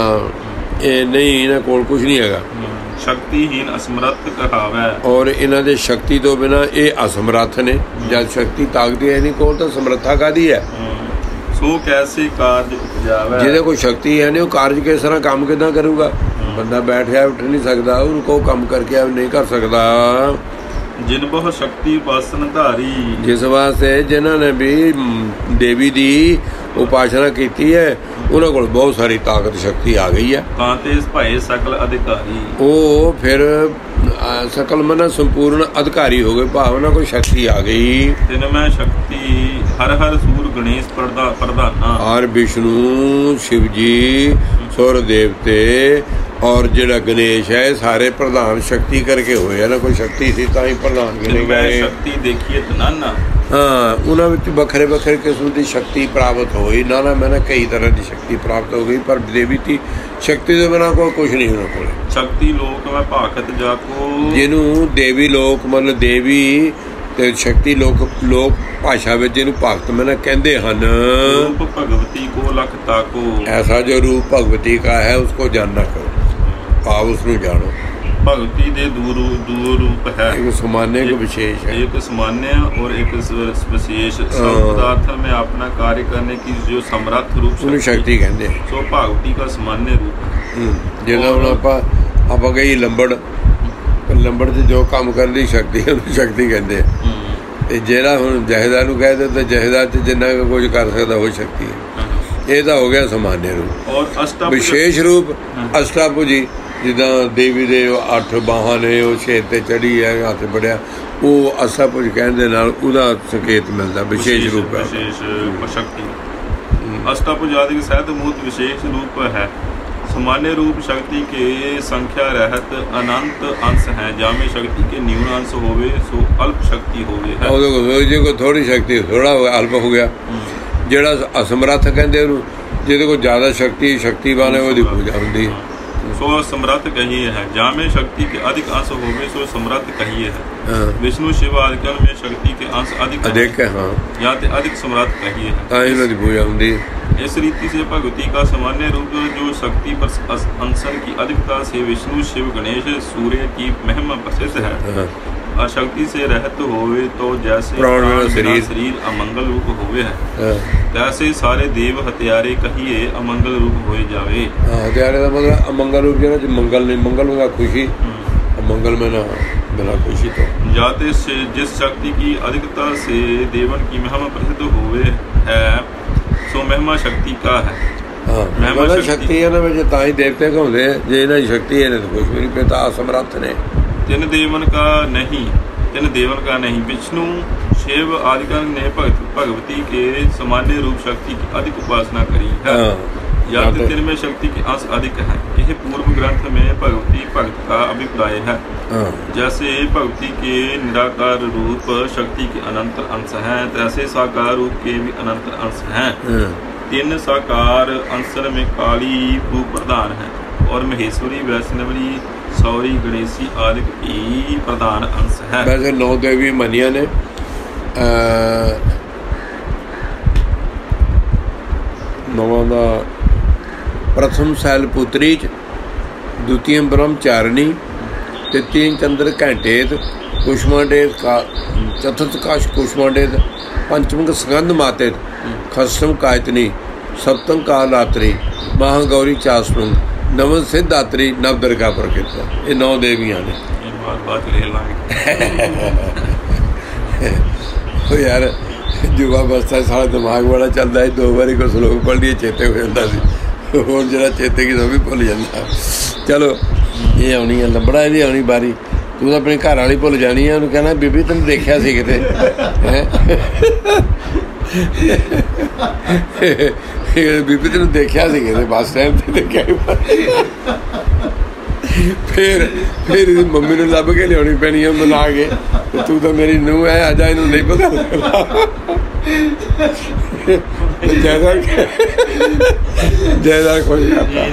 S1: ਇਹ ਨਹੀਂ, ਇਹਨਾਂ ਕੋਲ ਕੁਝ ਨਹੀਂ ਹੈਗਾ।
S2: ਸ਼ਕਤੀਹੀਨ ਅਸਮਰੱਥ ਕਹਾਵੈ।
S1: ਔਰ ਇਹਨਾਂ ਦੇ ਸ਼ਕਤੀ ਤੋਂ ਬਿਨਾਂ ਇਹ ਅਸਮਰੱਥ ਨੇ। ਜਦ ਸ਼ਕਤੀ ਤਾਕਤ ਹੈ ਨਹੀਂ ਕੋਲ, ਤਾਂ ਸਮਰੱਥਾ ਕਾਹਦੀ ਹੈ।
S2: ਸੋ ਕੈਸੇ ਕਾਰਜ ਉਪਜਾਵੈ।
S1: ਜਿਹਦੇ ਕੋਈ ਸ਼ਕਤੀ ਹੈ ਨਹੀਂ, ਉਹ ਕਾਰਜ ਕਿਸ ਤਰ੍ਹਾਂ ਕੰਮ ਕਿੱਦਾਂ ਕਰੂਗਾ। ਬੰਦਾ ਬੈਠਿਆ ਉੱਠ ਨਹੀਂ ਸਕਦਾ, ਉਹਨੂੰ ਕਹੋ ਕੰਮ ਕਰਕੇ ਨਹੀਂ ਕਰ ਸਕਦਾ।
S2: ਜਿਨ ਬਹੁ ਸ਼ਕਤੀ ਉਪਾਸਨ ਧਾਰੀ। ਜਿਸ
S1: ਵਾਸਤੇ ਜਿਨ੍ਹਾਂ ਨੇ ਵੀ ਦੇਵੀ ਦੀ ਉਪਾਸਨਾ ਕੀਤੀ ਹੈ, ਉਹਨਾਂ ਕੋਲ ਬਹੁਤ ਸਾਰੀ ਤਾਕਤ ਸ਼ਕਤੀ ਆ ਗਈ ਹੈ।
S2: ਤਾਂ ਤੇ ਭਏ ਸਕਲ ਅਧਿਕਾਰੀ।
S1: ਉਹ ਫਿਰ ਸਕਲ ਮਨ ਸੰਪੂਰਨ ਅਧਿਕਾਰੀ ਹੋ ਗਏ, ਭਾਵਨਾ ਕੋਈ ਸ਼ਕਤੀ ਆ ਗਈ।
S2: ਤਿਨ ਮੈਂ ਸ਼ਕਤੀ ਹਰ ਹਰ ਸੂਰ ਗਣੇਸ਼ ਪ੍ਰਧਾਨਾ।
S1: ਹਰ ਵਿਸ਼ਨੂੰ ਸ਼ਿਵ ਜੀ ਸੁਰ ਦੇਵਤੇ ਔਰ ਜਿਹੜਾ ਗਣੇਸ਼ ਹੈ, ਸਾਰੇ ਪ੍ਰਧਾਨ ਸ਼ਕਤੀ ਕਰਕੇ ਹੋਏ ਆ ਨਾ। ਕੋਈ ਸ਼ਕਤੀ ਸੀ ਤਾਂ ਹੀ ਪ੍ਰਧਾਨ ਗਿਣੇ ਗਏ।
S2: ਸ਼ਕਤੀ ਦੇਖੀਏ ਤਨਾਨਾ।
S1: ਹਾਂ, ਉਹਨਾਂ ਵਿੱਚ ਵੱਖਰੇ ਵੱਖਰੇ ਕਿਸਮ ਦੀ ਸ਼ਕਤੀ ਪ੍ਰਾਪਤ ਹੋਈ। ਨਾ ਕਈ ਤਰ੍ਹਾਂ ਦੀ ਸ਼ਕਤੀ ਪ੍ਰਾਪਤ ਹੋ ਗਈ, ਪਰ ਦੇਵੀ ਦੀ ਸ਼ਕਤੀ ਦੇ ਬਿਨਾਂ ਕੋਈ ਕੁਝ ਨਹੀਂ ਉਹਨਾਂ ਕੋਲ।
S2: ਸ਼ਕਤੀ ਲੋਕ ਮੈਂ ਭਾਖਤ ਜਾ ਕੋ। ਜਿਹਨੂੰ
S1: ਦੇਵੀ ਲੋਕ ਮਤਲਬ ਦੇਵੀ ਤੇ ਸ਼ਕਤੀ ਲੋਕ ਭਾਸ਼ਾ ਵਿੱਚ ਇਹਨੂੰ ਭਗਤ ਕਹਿੰਦੇ ਹਨ।
S2: ਰੂਪ ਭਗਵਤੀ ਕੋ ਲਖ ਤਾਕੋ।
S1: ਐਸਾ ਜੋ ਰੂਪ ਭਗਵਤੀ ਕਾ ਹੈ ਉਸਕੋ ਜਾਨਣਾ ਕਰੋ, ਭਾਵ ਉਸਨੂੰ ਜਾਣੋ।
S2: भक्ति दे दो रूप है,
S1: एक सामान्य एक विशेष है,
S2: एक सामान्य और एक विशेष। सब पदार्थ में अपना कार्य करने की जो समर्थ रूप
S1: शक्ति कहते हैं,
S2: सो भगवती का सामान्य रूप है।
S1: जिदा हुण आपां कही लंबड़ च जो काम करने की शक्ति है उन्हें शक्ति कहते हैं। ते जिहड़ा हुण जहेदार नूं कह दे तो जहेदार च जिन्ना कुछ कर सकता वो शक्ति है। ये तो हो गया सामान्य रूप।
S2: और
S1: विशेष रूप अष्टाभुजी जिदा देवी दे 8 बाहां ने, वो शेर ते चढ़ी है, हथ बढ़िया, वो अष्टाभुज कहण दे नाल उहदा संकेत मिलदा। विशेष रूप है,
S2: विशेष शक्ति। अष्टाभुज आदि के सहित मूर्त विशेष रूप है। सामान्य रूप शक्ति के संख्या रहत अनंत अंश है, जामे शक्ति के न्यून अंश होवे सो अल्प शक्ति होवे है।
S1: जो को थोड़ी शक्ति थोड़ा हो अल्प हो गया। जिहड़ा असमर्थ कहंदे उहनूं, जिहदे कोल ज़्यादा शक्तिवान है उहदी पूजा हुंदी है।
S2: सो समर्थ कहिए है, जामे शक्ति के अधिक अंश होवे सो समर्थ कहिए है। विष्णु शिव आदि में शक्ति के अंश अधिक है, या ते अधिक समर्थ कहिए है,
S1: इन्हां दी पूजा हुंदी है।
S2: इस रीति से भगवती का सामान्य रूप जो शक्ति पर अंशन की अधिकता से विष्णु शिव गणेश सूर्य की महिमा प्रसिद्ध है। अशक्ति से रहत होवे तो जैसे शरीर अमंगल रूप होवे है, तैसे सारे देव हत्यारे कहिए अमंगल रूप होए जावे।
S1: हत्यारे का मतलब अमंगल रूप जो मंगल नहीं, मंगल में खुशी, अमंगल में ना बिना खुशी। तो
S2: जाते से जिस शक्ति की अधिकता से देवन की महिमा प्रसिद्ध होवे है सो महिमा शक्ति का है।
S1: महिमा शक्ति है ना, तां ही देवते कहते हैं, जे इन्हां दी शक्ति है तो कुछ भी नहीं, पिता असमर्थ ने।
S2: तीन देवन का नहीं विष्णु शिव आदि ने भगवती के सामान्य रूप शक्ति की अधिक उपासना करी है, या तो तीन में शक्ति के अंश अधिक है। यह पूर्व ग्रंथ में भगवती भक्त का अभिप्राय है। जैसे भगवती के निराकार रूप शक्ति के अनंत अंश हैं, तैसे साकार रूप के भी अनंत अंश हैं। तीन साकार अंश में काली रूप प्रधान है और महेश्वरी वैष्णवी सौरी गणेशी आदि की प्रधान अंश है।
S1: वैसे 9 देवी मनिया ने नवां दा प्रथम सैल पुत्री च, द्वितीय ब्रह्मचारिणी, ਤੇ 3 ਚੰਦਰ ਘੰਟੇਤ ਕੁਸ਼ਮਾਂਡੇਤ ਚਤੁਰਥ ਕਾਸ਼ ਕੁਸ਼ਮਾਂਡੇਤ ਪੰਚਮੰਗ ਸਕੰਦ ਮਾਤੇਤ ਖਸਮ ਕਾਇਤਨੀ ਸਪਤਮ ਕਾਲਾਤਰੀ ਮਹਾਗੌਰੀ ਚਾਸਪੁੰਗ ਨਵਨ ਸਿੱਧਾਤਰੀ ਨਵ ਦਰਗਾ ਪ੍ਰਕਿਰਤਾ। ਇਹ 9 ਦੇਵੀਆਂ ਨੇ। ਉਹ ਯਾਰ ਯੁਵਾ ਅਵਸਥਾ ਸਾਡਾ ਦਿਮਾਗ ਬੜਾ ਚੱਲਦਾ ਸੀ, 2 ਵਾਰੀ ਕੋਈ ਸਲੋਕ ਪੜ੍ਹ ਲਈਏ ਚੇਤੇ ਹੋ ਜਾਂਦਾ ਸੀ। ਹੁਣ ਜਿਹੜਾ ਚੇਤੇ ਕੀ ਉਹ ਵੀ ਭੁੱਲ ਜਾਂਦਾ। ਚਲੋ ਇਹ ਆਉਣੀ ਆ, ਲੰਬੜਾ ਇਹਦੀ ਆਉਣੀ ਬਾਰੀ। ਤੂੰ ਤਾਂ ਆਪਣੀ ਘਰ ਵਾਲੀ ਭੁੱਲ ਜਾਣੀ ਆ, ਉਹਨੂੰ ਕਹਿਣਾ ਬੀਬੀ ਤੈਨੂੰ ਦੇਖਿਆ ਸੀ ਕਿਤੇ ਹੈਂ ਬੀਬੀ ਤੈਨੂੰ ਦੇਖਿਆ ਸੀ ਕਿਤੇ ਬੱਸ ਸਟੈਂਡ ਤੇ ਦੇਖਿਆ। ਫਿਰ ਇਹਦੀ ਮੰਮੀ ਨੂੰ ਲੱਭ ਕੇ ਲਿਆਉਣੀ ਪੈਣੀ ਆ ਮਨਾ ਕੇ, ਤੂੰ ਤਾਂ ਮੇਰੀ ਨੂੰਹ ਹੈ, ਅਜਾ ਇਹਨੂੰ ਨਹੀਂ ਪਤਾ ਜ਼ਿਆਦਾ ਖੁਸ਼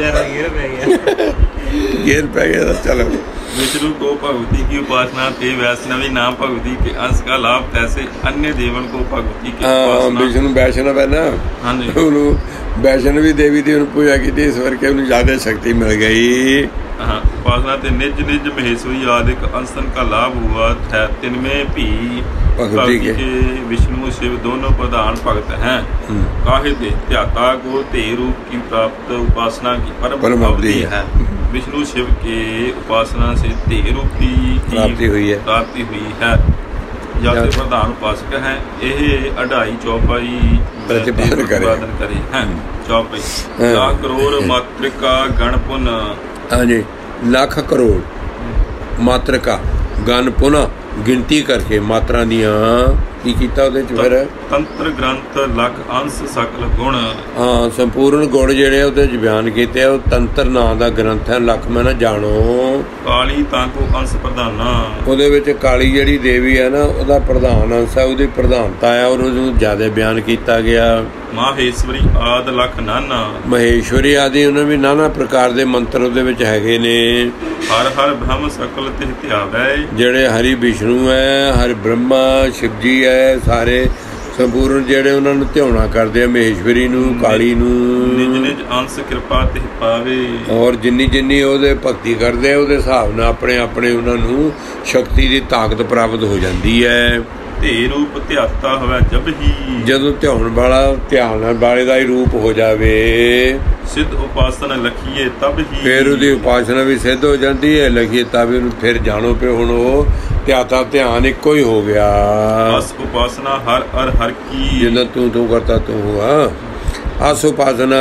S1: ਗੇਰ ਪੈ ਗਿਆ। चलो
S2: विष्णु को भगवती की उपासना थे वैष्णवी नाम भगवती के अंश का लाभ तैसे अन्य देवन को भगवती की उपासना।
S1: विष्णु वैष्णव है ना, हाँ जी, वैष्णवी देवी की पूजा की थी, इस करके उन्हें ज्यादा शक्ति मिल गई।
S2: हाँ, उपासना से निज निज महेश्वरी आदि अंशन का लाभ हुआ है। तिनमें भी भगवती के विष्णु शिव दोनों प्रधान भक्त हैं। काहे दे त्याता को ते रूप की प्राप्त उपासना की परम अवधि है। विष्णु शिव के उपासना से ते रूप की प्राप्ति हुई है। जाते प्रधान उपासक हैं। यह 2.5 चौपाई प्रतिपादन करे हैं। चौपाई लाख करोड़ मात्रिका गणपुन।
S1: हाँ जी, लाख करोड़ मात्रिका गण पुनः गिनती करके मात्रा दियां की कीता ਉਹਦੇ ਚ ਫਿਰ
S2: ਤੰਤਰ ਗ੍ਰੰਥ ਲੱਖ ਅੰਸ਼ ਸਕਲ ਗੁਣ।
S1: ਹਾਂ, ਸੰਪੂਰਨ ਗੁਣ ਜਿਹੜੇ ਉਹਦੇ ਚ ਬਿਆਨ ਕੀਤੇ ਆ। ਉਹ ਤੰਤਰ ਨਾਂ ਦਾ ਗ੍ਰੰਥ ਹੈ, ਲੱਖ ਮੈਂ ਨਾ ਜਾਣੋ।
S2: ਕਾਲੀ ਤਾਂ ਕੋ ਅੰਸ਼ ਪ੍ਰਧਾਨਾ,
S1: ਉਹਦੇ ਵਿੱਚ ਕਾਲੀ ਜਿਹੜੀ ਦੇਵੀ ਹੈ ਨਾ, ਉਹਦਾ ਪ੍ਰਧਾਨ ਅੰਸ਼ ਹੈ, ਉਹਦੀ ਪ੍ਰਧਾਨਤਾ ਹੈ, ਔਰ ਉਹਨੂੰ ਜ਼ਿਆਦਾ ਬਿਆਨ ਕੀਤਾ ਗਿਆ।
S2: ਮਾਹੇਸ਼ਵਰੀ ਆਦਿ ਲੱਖ ਨਾਨਾ,
S1: ਮਹੇਸ਼ਵਰੀ ਆਦਿ ਉਹਨਾਂ ਵੀ ਨਾਨਾ ਪ੍ਰਕਾਰ ਦੇ ਮੰਤਰ ਉਹਦੇ ਵਿੱਚ ਹੈਗੇ ਨੇ।
S2: ਹਰ ਹਰ ਬ੍ਰਹਮ ਸਕਲ ਤਿਹ ਧਿਆਵੈ,
S1: ਜਿਹੜੇ ਹਰੀ ਵਿਸ਼ਨੂੰ ਹੈ, ਹਰ ਬ੍ਰਹਮਾ ਸ਼ਿਵ ਜੀ ਹੈ, ਸਾਰੇ ਸੰਪੂਰਨ ਜਿਹੜੇ ਉਹਨਾਂ ਨੂੰ ਧਿਆਉਣਾ ਕਰਦੇ ਆ, ਮਹੇਸ਼ਵਰੀ ਨੂੰ, ਕਾਲੀ ਨੂੰ।
S2: ਨਿਜ ਨਿਜ ਅੰਸ਼ ਕਿਰਪਾ ਤਿਹ ਪਾਵੇ,
S1: ਔਰ ਜਿੰਨੀ ਉਹਦੇ ਭਗਤੀ ਕਰਦੇ ਆ, ਉਹਦੇ ਹਿਸਾਬ ਨਾਲ ਆਪਣੇ ਆਪਣੇ ਉਹਨਾਂ ਨੂੰ ਸ਼ਕਤੀ ਦੀ ਤਾਕਤ ਪ੍ਰਾਪਤ ਹੋ ਜਾਂਦੀ ਹੈ।
S2: ਧੇ ਰੂਪ ਧਿਆਤਾ ਹੋਵੇ ਜਬ ਹੀ,
S1: ਜਦੋਂ ਧਿਆਉਣ ਵਾਲਾ ਧਿਆਨ ਵਾਲੇ ਦਾ ਹੀ ਰੂਪ ਹੋ ਜਾਵੇ।
S2: ਸਿੱਧ ਉਪਾਸਨਾ ਲਖੀਏ ਤਬ ਹੀ,
S1: ਫਿਰ ਉਹਦੀ ਉਪਾਸਨਾ ਵੀ ਸਿੱਧ ਹੋ ਜਾਂਦੀ ਹੈ। ਲਖੀਏ ਤਬ ਉਹਨੂੰ ਫਿਰ ਜਾਣੋ ਪਏ ਹੁਣ ਉਹ ਧਿਆਤਾ ਧਿਆਨ ਇੱਕੋ ਹੀ ਹੋ ਗਿਆ।
S2: ਅਸ ਉਪਾਸਨਾ ਹਰ ਅਰ ਹਰ ਕੀ,
S1: ਜਿੰਨਾ ਤੂੰ ਕਰਤਾ ਤੂੰ ਹੁਆ। ਅਸ ਉਪਾਸਨਾ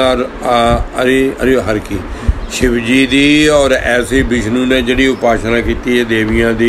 S1: ਅਰੇ ਹਰ ਕੀ, शिव जी दी। और ऐसे विष्णु ने जिहड़ी उपासना की है देवियां दी।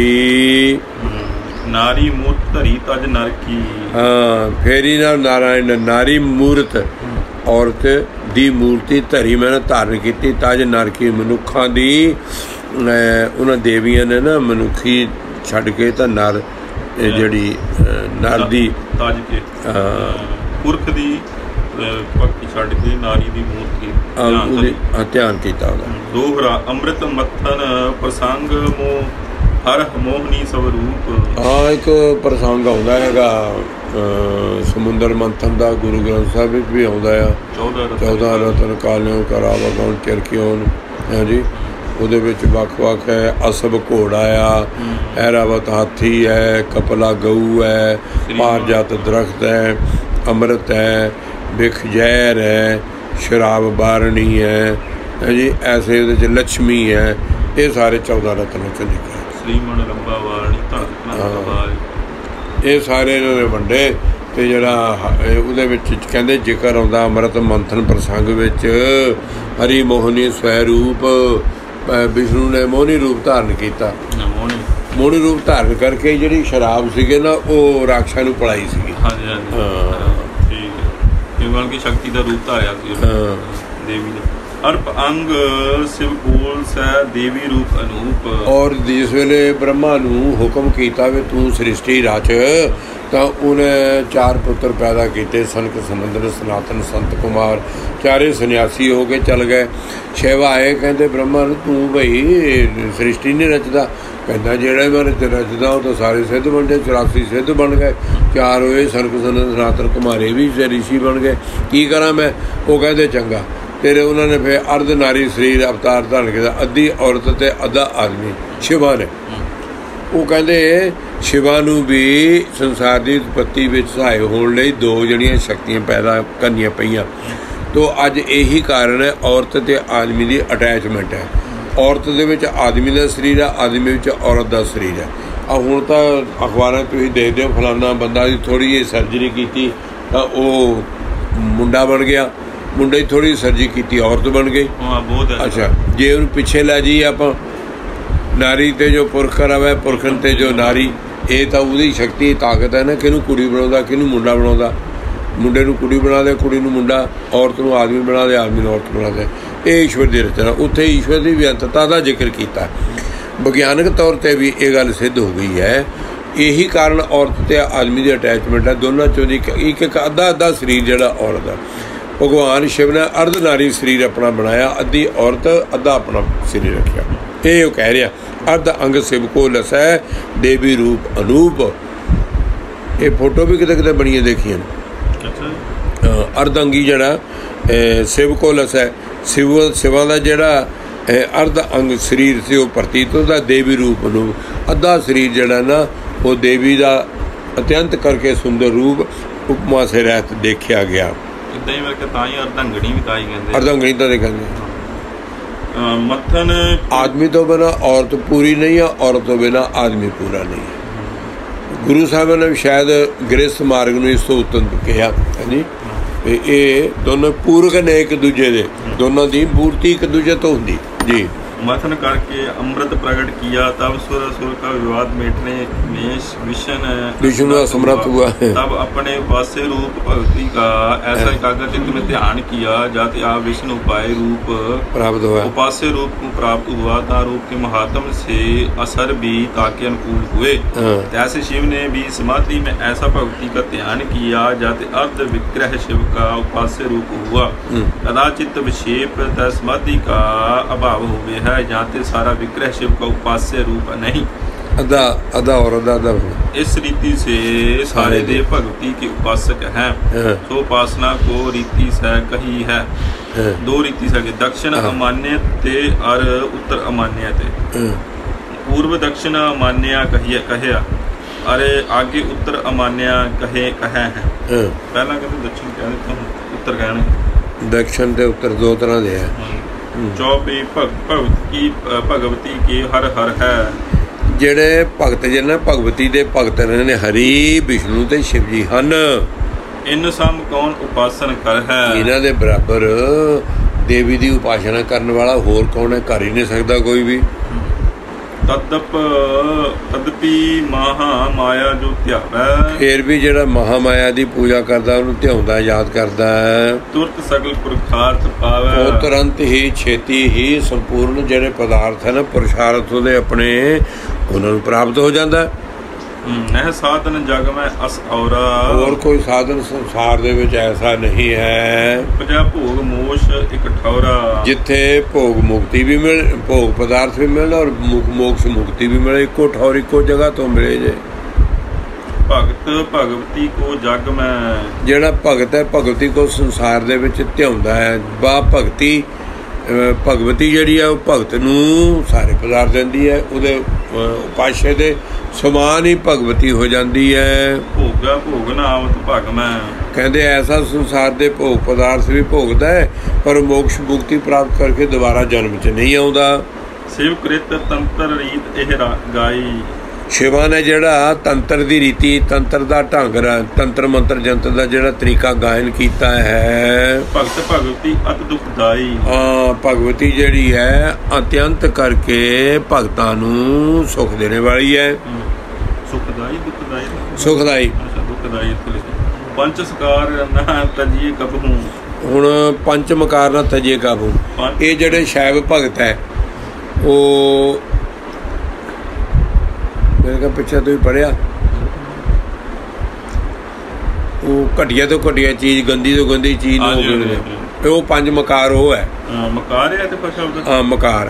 S2: नारी मूर्त धरी तज नर की,
S1: हाँ, फेरी नाल नारायण नारी मूर्त औरत दी मूर्ति धरी मैंने धारण की तज नर की, मनुखा दी। उन्हां देवियां ने ना मनुखी छड्ड के तां नर जिहड़ी नर दी
S2: तज के पुरख दी भक्ति छड्ड के नारी दी मूर्ति
S1: ध्यान किया।
S2: दोहरा अमृत मत्थन प्रसंग हर मोहनी स्वरूप।
S1: हाँ, एक प्रसंग आउंदा हैगा समुंदर मंथन का, गुरु ग्रंथ साहिब विच भी आउंदा आ। 14 रतन कालियों करावा गौण चिरकियों। हाँ जी, ਉਹਦੇ ਵਿੱਚ ਵੱਖ-ਵੱਖ ਹੈ। ਅਸਬ ਘੋੜਾ ਆ, ਐਰਾਵਤ ਹਾਥੀ ਹੈ, ਕਪਲਾ ਗਊ ਹੈ, ਪਾਰਜਾਤ ਦਰਖਤ ਹੈ, ਅੰਮ੍ਰਿਤ ਹੈ, ਬਿਖ ਜ਼ਹਿਰ ਹੈ, ਸ਼ਰਾਬ ਬਾਰਣੀ ਹੈ ਜੀ, ਐਸੇ ਉਹਦੇ 'ਚ ਲక్ష్ਮੀ ਹੈ। ਇਹ ਸਾਰੇ 14 ਰਤਨ ਚੋਂ ਨਿਕਲੇ।
S2: ਸ੍ਰੀਮਣ ਲੰਬਾ ਵਾਰਣੀ ਧਰਤਨਾ,
S1: ਇਹ ਸਾਰੇ ਇਹਨਾਂ ਨੇ ਵੰਡੇ। ਤੇ ਜਿਹੜਾ ਉਹਦੇ ਵਿੱਚ ਕਹਿੰਦੇ ਜ਼ਿਕਰ ਆਉਂਦਾ ਅੰਮ੍ਰਿਤ ਮੰਥਨ ਪ੍ਰਸੰਗ ਵਿੱਚ, ਹਰੀ ਮੋਹਨੀ ਸਵੈਰੂਪ, ਵਿਸ਼ਨੂੰ ਨੇ ਮੋਹਨੀ ਰੂਪ ਧਾਰਨ ਕੀਤਾ। ਮੋਹਨੀ ਰੂਪ ਧਾਰਨ ਕਰਕੇ ਜਿਹੜੀ ਸ਼ਰਾਬ ਸੀਗੇ ਨਾ, ਉਹ ਰਾਖਸ਼ਾਂ ਨੂੰ ਪਲਾਈ ਸੀਗੀ।
S2: ਹਾਂਜੀ ਹਾਂਜੀ, ਹਾਂ ਠੀਕ ਹੈ। ਇਹ ਬਣ ਕੇ ਸ਼ਕਤੀ ਦਾ ਰੂਪ ਧਾਰਿਆ ਸੀ ਦੇਵੀ ਨੇ। ਅਰਪ ਅੰਗ शिव ਕੋਲ ਸੈ ਦੇਵੀ ਰੂਪ ਅਨੂਪ। ਔਰ ਜਿਸ ਵੇਲੇ
S1: ਬ੍ਰਹਮਾ ਨੂੰ ਹੁਕਮ ਕੀਤਾ ਵੀ ਤੂੰ ਸ੍ਰਿਸ਼ਟੀ ਰਚ, ਤਾਂ ਉਹਨੇ 4 ਪੁੱਤਰ ਪੈਦਾ ਕੀਤੇ। ਸਨਕ ਸਮੁੰਦਰ ਸਨਾਤਨ ਸੰਤ ਕੁਮਾਰ, ਚਾਰੇ ਸੰਨਿਆਸੀ ਹੋ ਕੇ ਚੱਲ ਗਏ। ਸ਼ਿਵਾ ਆਏ, ਕਹਿੰਦੇ ਬ੍ਰਹਮਾ ਨੂੰ ਤੂੰ ਬਈ ਸ੍ਰਿਸ਼ਟੀ ਨਹੀਂ ਰਚਦਾ। ਕਹਿੰਦਾ ਜਿਹੜੇ ਮੈਂ ਰਚਦਾ ਉਹ ਤਾਂ ਸਾਰੇ ਸਿੱਧ ਬਣ ਗਏ, 84 ਸਿੱਧ ਬਣ ਗਏ, 4 ਹੋਏ ਸਨਕ ਸਨਾਤਨ ਕੁਮਾਰ, ਇਹ ਵੀ ਰਿਸ਼ੀ ਬਣ ਗਏ, ਕੀ ਕਰਾਂ ਮੈਂ। ਉਹ ਕਹਿੰਦੇ ਚੰਗਾ, ਫਿਰ ਉਹਨਾਂ ਨੇ ਫਿਰ ਅਰਧ ਨਾਰੀ ਸਰੀਰ ਅਵਤਾਰ ਧਾਰਨ ਕੀਤਾ, ਅੱਧੀ ਔਰਤ ਤੇ ਅੱਧਾ ਆਦਮੀ ਸ਼ਿਵਾ ਨੇ। ਉਹ ਕਹਿੰਦੇ ਸ਼ਿਵਾ ਨੂੰ ਵੀ ਸੰਸਾਰ ਦੀ ਉਤਪੱਤੀ ਵਿੱਚ ਸਹਾਇਕ ਹੋਣ ਲਈ ਦੋ ਜਿਹੜੀਆਂ ਸ਼ਕਤੀਆਂ ਪੈਦਾ ਕਰਨੀਆਂ ਪਈਆਂ। ਤੋ ਅੱਜ ਇਹੀ ਕਾਰਨ ਹੈ ਔਰਤ ਤੇ ਆਦਮੀ ਦੀ ਅਟੈਚਮੈਂਟ ਹੈ। ਔਰਤ ਦੇ ਵਿੱਚ ਆਦਮੀ ਦਾ ਸਰੀਰ ਹੈ, ਆਦਮੀ ਵਿੱਚ ਔਰਤ ਦਾ ਸਰੀਰ ਹੈ। ਹੁਣ ਤਾਂ ਅਖਬਾਰਾਂ ਤੁਸੀਂ ਦੇਖਦੇ ਹੋ ਫਲਾਨਾ ਬੰਦਾ ਦੀ ਥੋੜ੍ਹੀ ਜਿਹੀ ਸਰਜਰੀ ਕੀਤੀ ਤਾਂ ਉਹ ਮੁੰਡਾ ਬਣ ਗਿਆ, ਮੁੰਡੇ ਦੀ ਥੋੜ੍ਹੀ ਸਰਜਰੀ ਕੀਤੀ ਔਰਤ ਬਣ ਗਈ। ਅੱਛਾ, ਜੇ ਉਹਨੂੰ ਪਿੱਛੇ ਲੈ ਜਾਈਏ ਆਪਾਂ, ਨਾਰੀ ਤੇ ਜੋ ਪੁਰਖ ਰਵੇ, ਪੁਰਖਨ ਤੇ ਜੋ ਨਾਰੀ, ਇਹ ਤਾਂ ਉਹਦੀ ਸ਼ਕਤੀ ਤਾਕਤ ਹੈ ਨਾ। ਕਿਹਨੂੰ ਕੁੜੀ ਬਣਾਉਂਦਾ, ਕਿਹਨੂੰ ਮੁੰਡਾ ਬਣਾਉਂਦਾ, ਮੁੰਡੇ ਨੂੰ ਕੁੜੀ ਬਣਾ ਦੇ, ਕੁੜੀ ਨੂੰ ਮੁੰਡਾ, ਔਰਤ ਨੂੰ ਆਦਮੀ ਬਣਾ ਦੇ, ਆਦਮੀ ਨੂੰ ਔਰਤ ਬਣਾ ਦੇ। ਇਹ ਈਸ਼ਵਰ ਦੀ ਰਚਨਾ। ਉੱਥੇ ਈਸ਼ਵਰ ਦੀ ਬੇਅੰਤਤਾ ਦਾ ਜ਼ਿਕਰ ਕੀਤਾ। ਵਿਗਿਆਨਕ ਤੌਰ 'ਤੇ ਵੀ ਇਹ ਗੱਲ ਸਿੱਧ ਹੋ ਗਈ ਹੈ। ਇਹੀ ਕਾਰਨ ਔਰਤ ਤੇ ਆਦਮੀ ਦੀ ਅਟੈਚਮੈਂਟ ਹੈ। ਦੋਨਾਂ 'ਚੋਂ ਇੱਕ ਅੱਧਾ ਸਰੀਰ ਜਿਹੜਾ ਔਰਤ ਦਾ, ਭਗਵਾਨ ਸ਼ਿਵ ਨੇ ਅਰਧ ਨਾਰੀ ਸਰੀਰ ਆਪਣਾ ਬਣਾਇਆ, ਅੱਧੀ ਔਰਤ ਅੱਧਾ ਆਪਣਾ ਸਰੀਰ ਰੱਖਿਆ। ਇਹ ਉਹ ਕਹਿ ਰਿਹਾ ਅਰਧ ਅੰਗ ਸਿਵ ਕੋ ਲਸੈ ਦੇਵੀ ਰੂਪ ਅਨੂਪ। ਇਹ ਫੋਟੋ ਵੀ ਕਿਤੇ ਕਿਤੇ ਬਣੀਆਂ ਦੇਖੀਆਂ। ਅਰਧ ਅੰਗੀ ਜਿਹੜਾ ਸਿਵ ਕੋ ਲਸੈ, ਸਿਵਾ ਦਾ ਜਿਹੜਾ ਅਰਧ ਅੰਗ ਸਰੀਰ ਸੀ ਉਹ ਪ੍ਰਤੀਤ ਉਹਦਾ ਦੇਵੀ ਰੂਪ ਨੂੰ, ਅੱਧਾ ਸਰੀਰ ਜਿਹੜਾ ਨਾ ਉਹ ਦੇਵੀ ਦਾ ਅਤਿਅੰਤ ਕਰਕੇ ਸੁੰਦਰ ਰੂਪ ਉਪਮਾ ਸੇ ਰਹਿਤ ਦੇਖਿਆ ਗਿਆ।
S2: ਅਰਧੰਗਣੀ ਵੀ ਤਾਂ ਹੀ ਕਹਿੰਦੇ,
S1: ਅਰਧੰਗਣੀ ਤਾਂ ਕਹਿੰਦੇ
S2: ਮੱਥਨ। ਆਦਮੀ
S1: ਤੋਂ ਬਿਨਾਂ ਔਰਤ ਪੂਰੀ ਨਹੀਂ ਹੈ, ਔਰਤ ਤੋਂ ਬਿਨਾਂ ਆਦਮੀ ਪੂਰਾ ਨਹੀਂ ਹੈ। ਗੁਰੂ ਸਾਹਿਬਾਂ ਨੇ ਸ਼ਾਇਦ ਗ੍ਰਸਥ ਮਾਰਗ ਨੂੰ ਇਸ ਤੋਂ ਉੱਤਮ ਕਿਹਾ ਹਾਂਜੀ। ਇਹ ਦੋਨੋਂ ਪੂਰਕ ਨੇ ਇੱਕ ਦੂਜੇ ਦੇ, ਦੋਨਾਂ ਦੀ ਪੂਰਤੀ ਇੱਕ ਦੂਜੇ ਤੋਂ ਹੁੰਦੀ ਜੀ।
S2: मथन करके अमृत प्रकट किया, तब सुर का विवाद मेटने में विष्णु
S1: असमर्थ हुआ।
S2: तब अपने उपास्य रूप भक्ति का ऐसा एकाग्र चित्त में ध्यान किया, जाते आप विष्णु उपाय रूप
S1: प्राप्त हुआ,
S2: उपास्य रूप को प्राप्त हुआ। ता रूप के महात्म से असर भी ताके अनुकूल हुए। ऐसे शिव ने भी समाधि में ऐसा भक्ति का ध्यान किया, जाते अर्ध विग्रह शिव का उपास्य रूप हुआ। कदाचित विक्षेप समाधि का अभाव हुए है, जाते सारा विग्रह शिव का उपास्य रूप नहीं।
S1: अदा और अदा
S2: इस रीति से सारे देव भगवती के उपासक हैं। तो उपासना को रीति से कही है। दो रीति से दक्षिण अमान्य ते और उत्तर अमान्य ते। पूर्व दक्षिण अमान्य कहे अरे आगे उत्तर अमान्य कहे हैं। पहला कहते दक्षिण कहते, उत्तर कहने।
S1: दक्षिण ते उत्तर दो तरह दे है।
S2: चौपी भगवती के हर हर है।
S1: ਜਿਹੜੇ ਭਗਤ ਜਿਹਨਾਂ ਭਗਵਤੀ ਦੇ ਭਗਤ ਨੇ ਹਰੀ, ਵਿਸ਼ਨੂੰ ਤੇ ਸ਼ਿਵ ਜੀ ਹਨ।
S2: ਇਨ ਸਮ ਕੌਣ ਉਪਾਸਨ ਕਰ ਹੈ।
S1: ਇਹਨਾਂ ਦੇ ਬਰਾਬਰ ਦੇਵੀ ਦੀ ਉਪਾਸਨਾ ਕਰਨ ਵਾਲਾ ਹੋਰ ਕੌਣ ਹੈ? ਕਰ ਹੀ ਨਹੀਂ ਸਕਦਾ ਕੋਈ ਵੀ।
S2: ਤਦਪੀ ਮਹਾ ਮਾਇਆ ਜੋ ਧਿਆਵੈ।
S1: ਫੇਰ ਵੀ ਜਿਹੜਾ ਮਹਾ ਮਾਇਆ ਦੀ ਪੂਜਾ ਕਰਦਾ ਉਹਨੂੰ ਧਿਆਉਂਦਾ, ਯਾਦ ਕਰਦਾ ਹੈ।
S2: ਤੁਰਤ ਸਗਲ ਪੁਰਖਾਰਥ ਪਾਵੈ।
S1: ਉਹ ਤੁਰੰਤ ਹੀ ਛੇਤੀ ਹੀ ਸੰਪੂਰਨ ਜਿਹੜੇ ਪਦਾਰਥ ਹੈ ਨਾ ਪੁਰਸ਼ਾਰਥ ਉਹਦੇ ਆਪਣੇ ਉਹਨਾਂ ਨੂੰ ਪ੍ਰਾਪਤ ਹੋ ਜਾਂਦਾ।
S2: ਨਹਿ ਸਾਧਨ ਜਗ ਮੈਂ ਅਸ ਔਰਾ।
S1: ਹੋਰ ਕੋਈ ਸਾਧਨ ਸੰਸਾਰ ਦੇ ਵਿੱਚ ਐਸਾ ਨਹੀਂ ਹੈ।
S2: ਪਜਾ ਭੋਗ ਮੋਸ਼ ਇਕ ਠੌਰਾ।
S1: ਜਿੱਥੇ ਭੋਗ ਮੁਕਤੀ ਵੀ ਮਿਲ, ਭੋਗ ਪਦਾਰਥ ਵੀ ਮਿਲਣ ਔਰ ਮੋਕਸ਼ ਮੁਕਤੀ ਵੀ ਮਿਲੇ, ਇੱਕੋ ਠੌਰ ਇੱਕੋ ਜਗ੍ਹਾ ਤੋਂ ਮਿਲੇ ਜੇ।
S2: ਭਗਤ ਭਗਵਤੀ ਕੋ ਜਗ ਮੈਂ। ਜਿਹੜਾ
S1: ਭਗਤ ਹੈ ਭਗਵਤੀ ਕੋ ਸੰਸਾਰ ਦੇ ਵਿੱਚ ਧਿਆਉਂਦਾ ਹੈ। ਬਾ ਭਗਤੀ ਭਗਵਤੀ ਜਿਹੜੀ ਹੈ ਉਹ ਭਗਤ ਨੂੰ ਸਾਰੇ ਪਦਾਰਥ ਦਿੰਦੀ ਹੈ। ਉਹਦੇ ਉਪਾਸ਼ੇ ਦੇ ਸਮਾਨ ਹੀ ਭਗਵਤੀ ਹੋ ਜਾਂਦੀ ਹੈ।
S2: ਭੋਗਾ ਭੋਗ ਨਾਮਤ ਭਗ ਮੈਂ। ਕਹਿੰਦੇ
S1: ਐਸਾ ਸੰਸਾਰ ਦੇ ਭੋਗ ਪਦਾਰਥ ਵੀ ਭੋਗਦਾ ਹੈ ਪਰ ਮੋਕਸ਼ ਮੁਕਤੀ ਪ੍ਰਾਪਤ ਕਰਕੇ ਦੁਬਾਰਾ ਜਨਮ 'ਚ ਨਹੀਂ ਆਉਂਦਾ।
S2: ਸ਼ਿਵ ਕ੍ਰਿਤ ਤੰਤਰ ਰੀਤ ਇਹ ਗਾਈ।
S1: ਸ਼ਿਵਾ ਨੇ ਜਿਹੜਾ ਤੰਤਰ ਦੀ ਰੀਤੀ, ਤੰਤਰ ਦਾ ਢੰਗ, ਤੰਤਰ ਮੰਤਰ ਜੰਤਰ ਦਾ ਜਿਹੜਾ ਤਰੀਕਾ ਗਾਇਨ ਕੀਤਾ ਹੈ।
S2: ਭਗਤ ਭਗਵਤੀ ਅਤ ਦੁਖਦਾਈ।
S1: ਹਾਂ, ਭਗਵਤੀ ਜਿਹੜੀ ਹੈ ਅਤਿਅੰਤ ਕਰਕੇ ਭਗਤਾਂ ਨੂੰ ਸੁਖ ਦੇਣੇ ਵਾਲੀ ਹੈ।
S2: ਸੁਖਦਾਈ ਦੁਖਦਾਈ
S1: ਸੁਖਦਾਈ
S2: ਦੁਖਦਾਈ। ਪੰਜ ਸਕਾਰ ਨਾ ਤਜੀਏ ਕਬਹੂ।
S1: ਹੁਣ ਪੰਜ ਮਕਾਰ ਨਾ ਤਜੀਏ ਕਬਹੂ। ਇਹ ਜਿਹੜੇ ਸ਼ੈਵ ਭਗਤ ਹੈ ਉਹ ਮੇਰੇ ਕੋਲ ਪਿੱਛੇ ਤੋਂ ਹੀ ਪੜ੍ਹਿਆ, ਉਹ ਘਟੀਆ ਤੋਂ ਘਟੀਆ ਚੀਜ਼, ਗੰਦੀ ਤੋਂ ਗੰਦੀ ਚੀਜ਼ ਨੂੰ ਤੇ ਉਹ ਪੰਜ ਮਕਾਰ ਉਹ ਹੈ।
S2: ਮਕਾਰ ਹੈ ਤੇ ਸ਼ਬਦ
S1: ਹਾਂ ਮਕਾਰ।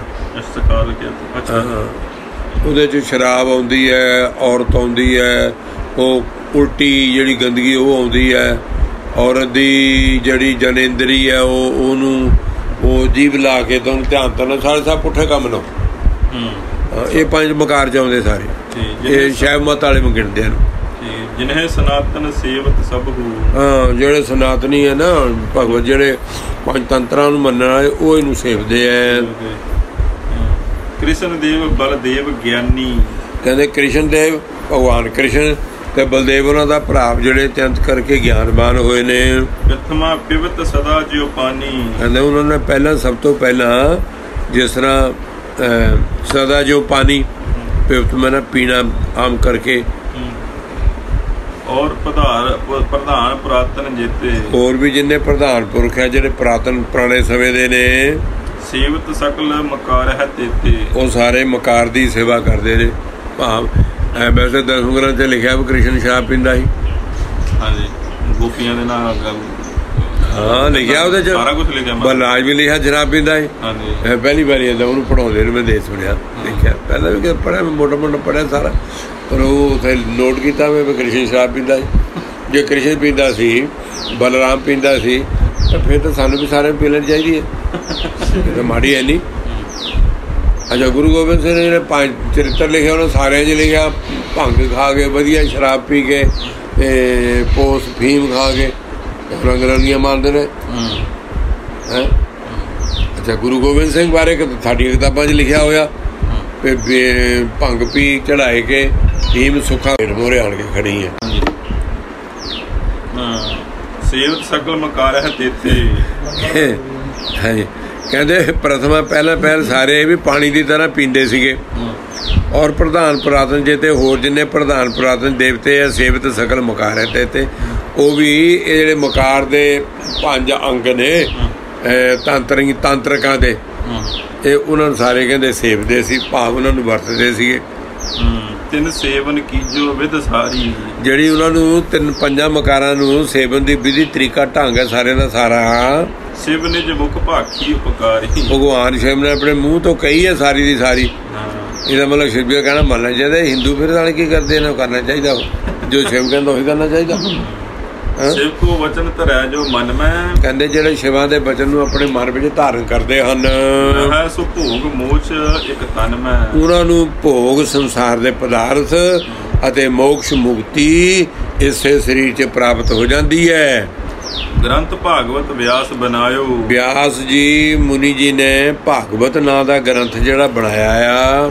S1: ਉਹਦੇ 'ਚ ਸ਼ਰਾਬ ਆਉਂਦੀ ਹੈ, ਔਰਤ ਆਉਂਦੀ ਹੈ, ਉਹ ਉਲਟੀ ਜਿਹੜੀ ਗੰਦਗੀ ਉਹ ਆਉਂਦੀ ਹੈ, ਔਰਤ ਦੀ ਜਿਹੜੀ ਜਨੇਂਦਰੀ ਹੈ ਉਹਨੂੰ ਉਹ ਜੀਭ ਲਾ ਕੇ ਤੁਹਾਨੂੰ ਧਿਆਨ ਤਾਂ ਸਾਰੇ ਸਭ ਪੁੱਠੇ ਕੰਮ ਲਓ। ਇਹ 5 ਮਕਾਰ ਚ ਆਉਂਦੇ ਸਾਰੇ, ਇਹ ਸ਼ੈਵ ਮਤ ਵਾਲੇ ਨੂੰ ਗਿਣਦੇ ਹਨ।
S2: ਜਿਨ੍ਹਾਂ ਸਨਾਤਨ ਸੇਵਤ ਸਭ ਹੂ,
S1: ਹਾਂ ਜਿਹੜੇ ਸਨਾਤਨੀ ਹੈ ਨਾ ਭਗਵਤ, ਜਿਹੜੇ 5 ਤੰਤਰਾਂ ਨੂੰ ਮੰਨਣ ਵਾਲੇ, ਉਹ ਇਹਨੂੰ ਸੇਵਦੇ ਐ।
S2: ਕ੍ਰਿਸ਼ਨ ਦੇਵ ਬਲਦੇਵ ਗਿਆਨੀ,
S1: ਕਹਿੰਦੇ ਕ੍ਰਿਸ਼ਨ ਦੇਵ ਭਗਵਾਨ ਕ੍ਰਿਸ਼ਨ ਤੇ ਬਲਦੇਵ ਉਹਨਾਂ ਦਾ ਭਰਾ, ਜਿਹੜੇ ਅਤਿਅੰਤ ਕਰਕੇ ਗਿਆਨਵਾਨ ਹੋਏ ਨੇ।
S2: ਪ੍ਰਥਮਾ ਪਿਵਤ ਸਦਾ ਜਿਉ ਪਾਣੀ,
S1: ਕਹਿੰਦੇ ਉਹਨਾਂ ਨੇ ਪਹਿਲਾਂ, ਸਭ ਤੋਂ ਪਹਿਲਾਂ ਜਿਸ ਤਰ੍ਹਾਂ ਸਦਾ ਜਿਉ ਪਾਣੀ, ਪਿਵਤ ਮੈਨਾਂ ਪੀਣਾ ਆਮ ਕਰਕੇ।
S2: ਔਰ ਪ੍ਰਧਾਨ ਪੁਰਾਤਨ ਜੇਤੇ,
S1: ਹੋਰ ਵੀ ਜਿੰਨੇ ਪ੍ਰਧਾਨ ਪੁਰਖ ਹੈ ਜਿਹੜੇ ਪੁਰਾਤਨ ਪੁਰਾਣੇ ਸਮੇਂ ਦੇ ਨੇ।
S2: ਸੇਵਤ ਸਕਲ ਮਕਾਰ ਹੈ ਤੇਤੇ, ਉਹ
S1: ਸਾਰੇ ਮਕਾਰ ਦੀ ਸੇਵਾ ਕਰਦੇ ਨੇ। ਭਾਵ ਵੈਸੇ ਦਸਮ ਗ੍ਰੰਥ 'ਚ ਲਿਖਿਆ ਵੀ ਕ੍ਰਿਸ਼ਨ ਸ਼ਰਾਬ ਪੀਂਦਾ ਸੀ।
S2: ਹਾਂਜੀ, ਗੋਪੀਆਂ ਦੇ ਨਾਲ
S1: ਹਾਂ ਲਿਖਿਆ ਉਹਦੇ 'ਚ,
S2: ਸਾਰਾ ਕੁਝ ਲਿਖਿਆ।
S1: ਬਲਰਾਜ ਵੀ ਲਿਖਿਆ ਸ਼ਰਾਬ ਪੀਂਦਾ ਸੀ। ਹਾਂਜੀ, ਪਹਿਲੀ ਵਾਰੀ ਏਦਾਂ ਉਹਨੂੰ ਪੜ੍ਹਾਉਂਦੇ ਨੇ, ਮੈਂ ਦੇ ਸੁਣਿਆ ਦੇਖਿਆ। ਪਹਿਲਾਂ ਵੀ ਪੜ੍ਹਿਆ, ਮੈਂ ਮੋਟਾ ਮੋਟਾ ਪੜ੍ਹਿਆ ਸਾਰਾ, ਪਰ ਉਹ ਉੱਥੇ ਨੋਟ ਕੀਤਾ ਮੈਂ ਵੀ ਕ੍ਰਿਸ਼ਨ ਸ਼ਰਾਬ ਪੀਂਦਾ ਸੀ। ਜੇ ਕ੍ਰਿਸ਼ਨ ਪੀਂਦਾ ਸੀ, ਬਲਰਾਮ ਪੀਂਦਾ ਸੀ, ਤਾਂ ਫਿਰ ਤਾਂ ਸਾਨੂੰ ਵੀ ਸਾਰਿਆਂ ਨੂੰ ਪੀ ਲੈਣੀ ਚਾਹੀਦੀ ਹੈ। ਇਹ ਤਾਂ ਮਾੜੀ ਹੈ ਨਹੀਂ। ਅੱਛਾ, ਗੁਰੂ ਗੋਬਿੰਦ ਸਿੰਘ ਨੇ ਜਿਹੜੇ 5 ਚਰਿੱਤਰ ਲਿਖੇ, ਉਹਨਾਂ ਸਾਰਿਆਂ 'ਚ ਲਿਖਿਆ ਭੰਗ ਖਾ ਕੇ, ਵਧੀਆ ਸ਼ਰਾਬ ਪੀ ਕੇ, ਤੇ ਪੋਸ ਫੀਮ ਖਾ ਕੇ ਰੰਗਰਲੀਆਂ ਮਾਰਦੇ ਨੇ ਹੈਂ। ਅੱਛਾ, ਗੁਰੂ ਗੋਬਿੰਦ ਸਿੰਘ ਬਾਰੇ ਸਾਡੀਆਂ ਕਿਤਾਬਾਂ 'ਚ ਲਿਖਿਆ ਹੋਇਆ ਵੀ ਭੰਗ ਪੀ ਚੜਾਏ ਕੇ ਫੀਮ ਸੁੱਖਾ ਮੋਹਰੇ ਆਣ ਕੇ ਖੜੀ ਹੈ।
S2: ਸੇਵਤ ਸਕਲ ਮਕਾਰ ਹੈ ਤੇਤੇ।
S1: ਹਾਂਜੀ, ਕਹਿੰਦੇ ਪ੍ਰਥਮਾ ਪਹਿਲ ਸਾਰੇ ਵੀ ਪਾਣੀ ਦੀ ਤਰ੍ਹਾਂ ਪੀਂਦੇ ਸੀਗੇ। ਔਰ ਪ੍ਰਧਾਨ ਪੁਰਾਤਨ ਜੇ ਤੇ ਹੋਰ ਜਿੰਨੇ ਪ੍ਰਧਾਨ ਪੁਰਾਤਨ ਦੇਵਤੇ ਆ, ਸੇਵਤ ਸਕਲ ਮਕਾਰ ਹੈ ਤੇ ਉਹ ਵੀ ਇਹ ਜਿਹੜੇ ਮਕਾਰ ਦੇ 5 ਅੰਗ ਨੇ ਤਾਂਤਰਿਕਾਂ ਦੇ, ਇਹ ਉਹਨਾਂ ਨੂੰ ਸਾਰੇ ਕਹਿੰਦੇ ਸੇਵਦੇ ਸੀ, ਭਾਵ ਉਹਨਾਂ ਨੂੰ ਵਰਤਦੇ ਸੀਗੇ।
S2: ਤਿੰਨ ਸੇਵਨ ਕੀਜੋ ਵਿਧ ਸਾਰੀ,
S1: ਜਿਹੜੀ ਉਹਨਾਂ ਨੂੰ 5 ਮਕਾਰਾਂ ਨੂੰ ਸੇਵਨ ਦੀ ਵਿਧੀ ਤਰੀਕਾ ਢੰਗ ਹੈ ਸਾਰਿਆਂ ਦਾ ਸਾਰਾ।
S2: ਸਿਵ ਨਿਜ ਮੁਖ ਭਾਖੀ ਉਪਕਾਰੀ,
S1: ਭਗਵਾਨ ਸ਼ਿਵ ਨੇ ਆਪਣੇ ਮੂੰਹ ਤੋਂ ਕਹੀ ਹੈ ਸਾਰੀ ਦੀ ਸਾਰੀ। ਇਹਦਾ ਮਤਲਬ ਸ਼ਿਵ ਜੀ ਕਹਿਣਾ ਮੰਨਣਾ ਚਾਹੀਦਾ। ਹਿੰਦੂ ਫਿਰ ਵਾਲੇ ਕੀ ਕਰਦੇ ਨੇ, ਕਰਨਾ ਚਾਹੀਦਾ ਜੋ ਸ਼ਿਵ ਕਹਿੰਦਾ ਉਹੀ ਕਰਨਾ ਚਾਹੀਦਾ।
S2: ਸ਼ਿਵ ਕੋ ਵਚਨ ਧਰੈ ਜੋ ਮਨ ਮੈਂ,
S1: ਕਹਿੰਦੇ ਜਿਹੜੇ ਸ਼ਿਵਾਂ ਦੇ ਵਚਨ ਨੂੰ ਆਪਣੇ ਮਨ ਵਿੱਚ ਧਾਰਨ ਕਰਦੇ ਹਨ,
S2: ਸੋ ਭੋਗ ਮੋਚ ਇੱਕ ਤਨ ਮੈਂ,
S1: ਉਹਨਾਂ ਨੂੰ ਭੋਗ ਸੰਸਾਰ ਦੇ ਪਦਾਰਥ ਅਤੇ ਮੋਕਸ਼ ਮੁਕਤੀ ਇਸੇ ਸਰੀਰ 'ਚ ਪ੍ਰਾਪਤ ਹੋ ਜਾਂਦੀ ਹੈ।
S2: ਗ੍ਰੰਥ ਭਾਗਵਤ ਵਿਆਸ ਬਣਾਇਓ,
S1: ਵਿਆਸ ਜੀ ਮੁਨੀ ਜੀ ਨੇ ਭਾਗਵਤ ਨਾਂ ਦਾ ਗ੍ਰੰਥ ਜਿਹੜਾ ਬਣਾਇਆ ਆ।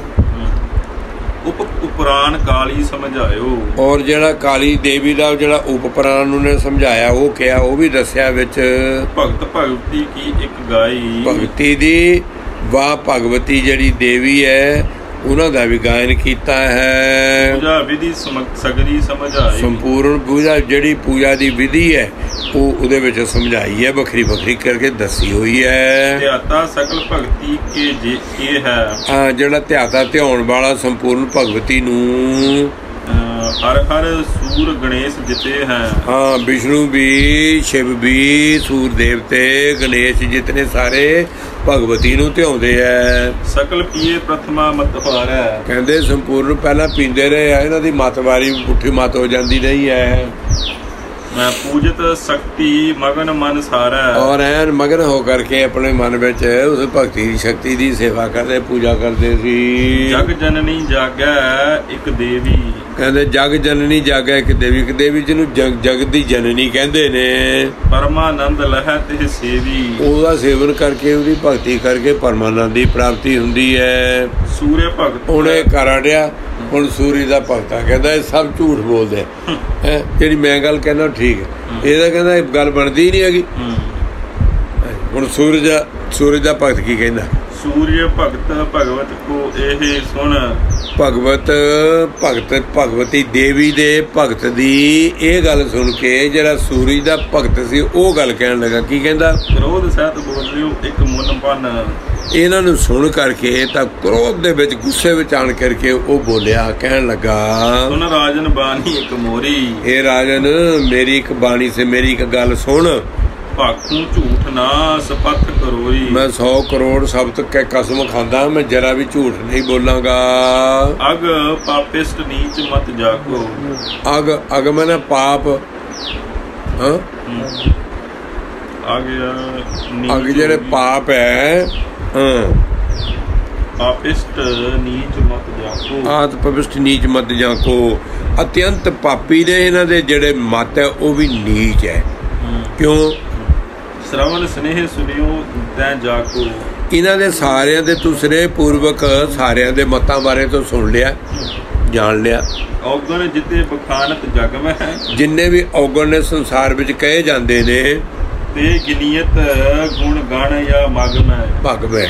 S2: ਉਪਰਾਨ ਕਾਲੀ ਸਮਝਾਇਓ, ਔਰ
S1: ਜਿਹੜਾ ਕਾਲੀ ਦੇਵੀ ਦਾ ਜਿਹੜਾ ਉਪਪਰਾਨ ਉਹਨੇ ਸਮਝਾਇਆ, ਉਹ ਕਿਹਾ, ਉਹ ਵੀ ਦੱਸਿਆ ਵਿੱਚ।
S2: ਭਗਤ ਭਗਵਤੀ ਕੀ ਇੱਕ ਗਾਈ,
S1: ਭਗਤੀ ਦੀ ਵਾਹ ਭਗਵਤੀ ਜਿਹੜੀ ਦੇਵੀ ਹੈ ਉਹਨਾਂ ਦਾ ਵੀ ਗਾਇਨ ਕੀਤਾ ਹੈ।
S2: ਪੂਜਾ ਵਿਧੀ ਸਗਰੀ ਸਮਝਾਈ,
S1: ਸੰਪੂਰਨ ਪੂਜਾ ਜਿਹੜੀ ਪੂਜਾ ਦੀ ਵਿਧੀ ਹੈ ਉਹ ਉਹਦੇ ਵਿੱਚ ਸਮਝਾਈ ਹੈ, ਵੱਖਰੀ ਵੱਖਰੀ ਕਰਕੇ ਦੱਸੀ ਹੋਈ ਹੈ।
S2: ਧਿਆਤਾ ਸਕਲ ਭਗਤੀ ਕੇ ਜੇ ਇਹ ਹੈ,
S1: ਹਾਂ ਜਿਹੜਾ ਧਿਆਤਾ ਧਿਆਉਣ ਵਾਲਾ ਸੰਪੂਰਨ ਭਗਵਤੀ ਨੂੰ
S2: ਹਰ ਹਰ ਸੂਰ ਗਣੇਸ਼ ਜਿਤੇ ਹੈ।
S1: ਹਾਂ, ਵਿਸ਼ਨੂੰ ਵੀ, ਸ਼ਿਵ ਵੀ, ਸੂਰ ਦੇਵਤੇ, ਗਣੇਸ਼ ਜਿਤਨੇ ਸਾਰੇ ਭਗਵਤੀ ਨੂੰ ਧਿਆਉਂਦੇ ਐ।
S2: ਸਕਲ ਪੀਏ ਪ੍ਰਥਮਾ ਮਤਵਾਰ ਹੈ, ਕਹਿੰਦੇ
S1: ਸੰਪੂਰਨ ਪਹਿਲਾਂ ਪੀਂਦੇ ਰਹੇ ਆ, ਇਹਨਾਂ ਦੀ ਮਤਵਾਰੀ ਪੁੱਠੀ ਮਤ ਹੋ ਜਾਂਦੀ ਰਹੀ ਹੈ।
S2: ਮੈਂ ਪੂਜਤ ਸ਼ਕਤੀ ਮਗਨ ਮਨ ਸਾਰਾ,
S1: ਔਰ ਐਨ ਮਗਨ ਹੋ ਕਰਕੇ ਆਪਣੇ ਮਨ ਵਿੱਚ ਉਸ ਭਗਤੀ ਦੀ ਸ਼ਕਤੀ ਦੀ ਸੇਵਾ ਕਰਦੇ, ਪੂਜਾ ਕਰਦੇ ਸੀ।
S2: ਜਗ ਜਨਨੀ ਜਾਗੈ ਇੱਕ ਦੇਵੀ,
S1: ਕਹਿੰਦੇ ਜਗ ਜਨਨੀ ਜਾਗੈ ਇੱਕ ਦੇਵੀ। ਇੱਕ ਦੇਵੀ ਜਿਹਨੂੰ ਜਗ ਦੀ ਜਨਨੀ ਕਹਿੰਦੇ ਨੇ।
S2: ਪਰਮਾਨੰਦ ਲਹੈ ਤੇ ਸੇਵੀ,
S1: ਉਹਦਾ ਸੇਵਨ ਕਰਕੇ, ਉਹਦੀ ਭਗਤੀ ਕਰਕੇ ਪਰਮਾਨੰਦ ਦੀ ਪ੍ਰਾਪਤੀ ਹੁੰਦੀ ਹੈ।
S2: ਸੂਰਯ ਭਗਤ
S1: ਉਹਨੇ ਕਰ ਅੜਿਆ, ਹੁਣ ਸੂਰਜ ਦਾ ਭਗਤਾ ਕਹਿੰਦਾ ਇਹ ਸਭ ਝੂਠ ਬੋਲਦੇ ਹੈ। ਜਿਹੜੀ ਮੈਂ ਗੱਲ ਕਹਿੰਦਾ ਠੀਕ ਹੈ, ਇਹਦਾ ਕਹਿੰਦਾ ਇਹ ਗੱਲ ਬਣਦੀ ਨਹੀਂ ਹੈਗੀ। ਹੁਣ ਸੂਰਜ ਦਾ ਭਗਤ ਕੀ ਕਹਿੰਦਾ?
S2: ਸੂਰਯ ਭਗਤ ਭਗਵਤ ਕੋ ਇਹ ਸੁਣ,
S1: ਭਗਵਤੀ ਦੇਵੀ ਦੇ ਭਗਤ ਦੀ ਇਹ ਗੱਲ ਸੁਣ ਕੇ ਜਿਹੜਾ ਸੂਰਜ ਦਾ ਭਗਤ ਸੀ ਉਹ ਗੱਲ ਕਹਿਣ ਲੱਗਾ। ਕੀ ਕਹਿੰਦਾ?
S2: ਕ੍ਰੋਧ ਸਹਿਤ ਬੋਲਿਓ ਇੱਕ ਮਨ ਪਨ।
S1: ਇਹਨਾਂ ਨੂੰ ਸੁਣ ਕਰਕੇ ਤਾਂ ਕ੍ਰੋਧ ਦੇ ਵਿੱਚ, ਗੁੱਸੇ ਵਿੱਚ ਆਣ ਕਰਕੇ ਉਹ ਬੋਲਿਆ, ਕਹਿਣ ਲੱਗਾ,
S2: ਸੁਣ ਰਾਜਨ ਬਾਣੀ ਇੱਕ ਮੋਰੀ,
S1: ਇਹ ਰਾਜਨ ਮੇਰੀ ਇੱਕ ਬਾਣੀ ਸੇ ਮੇਰੀ ਇੱਕ ਗੱਲ ਸੁਣ।
S2: ਭਾਖੂ ਝੂਠ ਨਾ ਸਪੱਥ ਕਰੋਈ, ਮੈਂ
S1: 100 ਕਰੋੜ ਸ਼ਬਦ ਕੇ ਕਸਮ ਖਾਂਦਾ, ਮੈਂ ਜਰਾ ਵੀ ਝੂਠ ਨਹੀਂ ਬੋਲਾਂਗਾ।
S2: ਅਗ ਪਾਪਿਸਟ ਨੀਚ ਮਤ ਜਾਗੋ, ਅਗ
S1: ਮੈਨੇ ਪਾਪ, ਅੱਗੇ ਜਿਹੜੇ ਪਾਪ ਹੈ
S2: ਪਾਪਿਸ਼ਟ ਨੀਚ ਮਤ ਜਾਕੋ,
S1: ਆਤ ਪਵਿਸ਼ਟ ਨੀਚ ਮਤ ਜਾਕੋ, ਅਤਿਅੰਤ ਪਾਪੀ ਨੇ ਇਹਨਾਂ ਦੇ ਜਿਹੜੇ ਮਤ ਹੈ ਉਹ ਵੀ ਨੀਚ ਹੈ। ਕਿਉਂ?
S2: ਸ਼ਰਵਣ ਸਨੇਹ ਸੁਣਿਓ ਤੈ ਜਾਕੋ,
S1: ਇਹਨਾਂ ਦੇ ਸਾਰਿਆਂ ਦੇ ਤੂੰ ਸਨੇਹ ਪੂਰਵਕ ਸਾਰਿਆਂ ਦੇ ਮਤਾਂ ਬਾਰੇ ਤੋਂ ਸੁਣ ਲਿਆ, ਜਾਣ ਲਿਆ।
S2: ਔਗਣ ਜਿਤੇ ਬਖਾਨਤ ਜਗ ਮੈਂ,
S1: ਜਿੰਨੇ ਵੀ ਔਗਣ ਨੇ ਸੰਸਾਰ ਵਿੱਚ ਕਹੇ ਜਾਂਦੇ ਨੇ,
S2: ਤੇ ਗਿਨੀਅਤ ਗੁਣ ਗਣ ਜਾਂ ਮਗ ਮੈਂ,
S1: ਭਗ ਮੈਂ।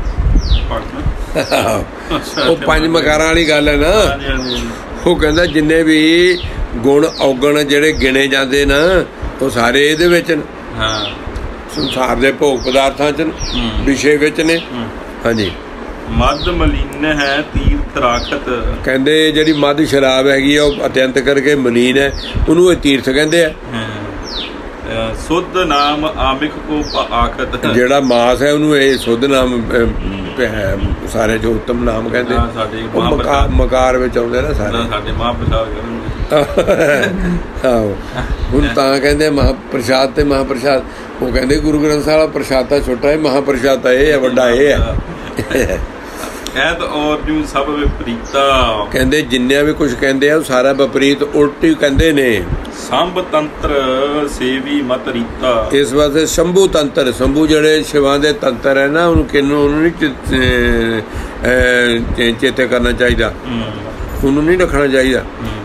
S1: ਉਹ ਪੰਜ ਮਕਾਰਾਂ ਵਾਲੀ ਗੱਲ ਹੈ ਨਾ। ਉਹ ਕਹਿੰਦਾ ਜਿੰਨੇ ਵੀ ਗੁਣ ਔਗਣ ਜਿਹੜੇ ਗਿਣੇ ਜਾਂਦੇ ਨਾ ਉਹ ਸਾਰੇ ਇਹਦੇ ਵਿੱਚ ਨੇ, ਸੰਸਾਰ ਦੇ ਭੋਗ ਪਦਾਰਥਾਂ ਚ ਵਿਸ਼ੇ ਵਿੱਚ ਨੇ। ਹਾਂਜੀ।
S2: ਮਦ ਮਲੀਨ ਹੈ ਤੀਰਥ ਰਾਖਤ, ਕਹਿੰਦੇ
S1: ਜਿਹੜੀ ਮਦ ਸ਼ਰਾਬ ਹੈਗੀ ਆ ਉਹ ਅਤਿਅੰਤ ਕਰਕੇ ਮਲੀਨ ਹੈ, ਉਹਨੂੰ ਇਹ ਤੀਰਥ ਕਹਿੰਦੇ ਆ।
S2: ਸੁੱਧ ਨਾਮ ਆਮਿਕ ਕੋ ਆਖਤ, ਜਿਹੜਾ
S1: ਮਾਸ ਹੈ ਉਹਨੂੰ ਇਹ ਸੁੱਧ ਨਾਮ ਸਾਰੇ ਜੋ ਉੱਤਮ ਨਾਮ ਕਹਿੰਦੇ। ਮਕਾਰ ਵਿੱਚ ਆਉਂਦੇ ਨਾ ਸਾਰੇ,
S2: ਸਾਡੇ ਮਹਾਂਪ੍ਰਸਾਦ
S1: ਆਹੋ। ਹੁਣ ਤਾਂ ਕਹਿੰਦੇ ਮਹਾਂਪ੍ਰਸਾਦ ਤੇ ਮਹਾਂਪ੍ਰਸਾਦ, ਉਹ ਕਹਿੰਦੇ ਗੁਰੂ ਗ੍ਰੰਥ ਸਾਹਿਬ ਵਾਲਾ ਪ੍ਰਸ਼ਾਦ ਤਾਂ ਛੋਟਾ ਹੈ, ਮਹਾਂਪ੍ਰਸਾਦ ਤਾਂ ਇਹ ਹੈ, ਵੱਡਾ ਇਹ ਹੈ।
S2: ਸਭ ਵਿਪਰੀਤਾ, ਕਹਿੰਦੇ
S1: ਜਿੰਨਿਆਂ ਵੀ ਕੁਝ ਕਹਿੰਦੇ ਆ ਉਹ ਸਾਰਾ ਵਿਪਰੀਤ ਉਲਟੀ ਕਹਿੰਦੇ ਨੇ।
S2: ਸੰਭ ਤੰਤਰ ਸੇਵੀ ਮਤ ਰੀਤਾ,
S1: ਇਸ ਵਾਸਤੇ ਸ਼ੰਭੂ ਤੰਤਰ, ਸ਼ੰਭੂ ਜਿਹੜੇ ਸ਼ਿਵਾਂ ਦੇ ਤੰਤਰ ਹੈ ਨਾ, ਉਹਨੂੰ ਨਹੀਂ ਚੇਤੇ ਕਰਨਾ ਚਾਹੀਦਾ, ਉਹਨੂੰ ਨਹੀਂ ਰੱਖਣਾ ਚਾਹੀਦਾ।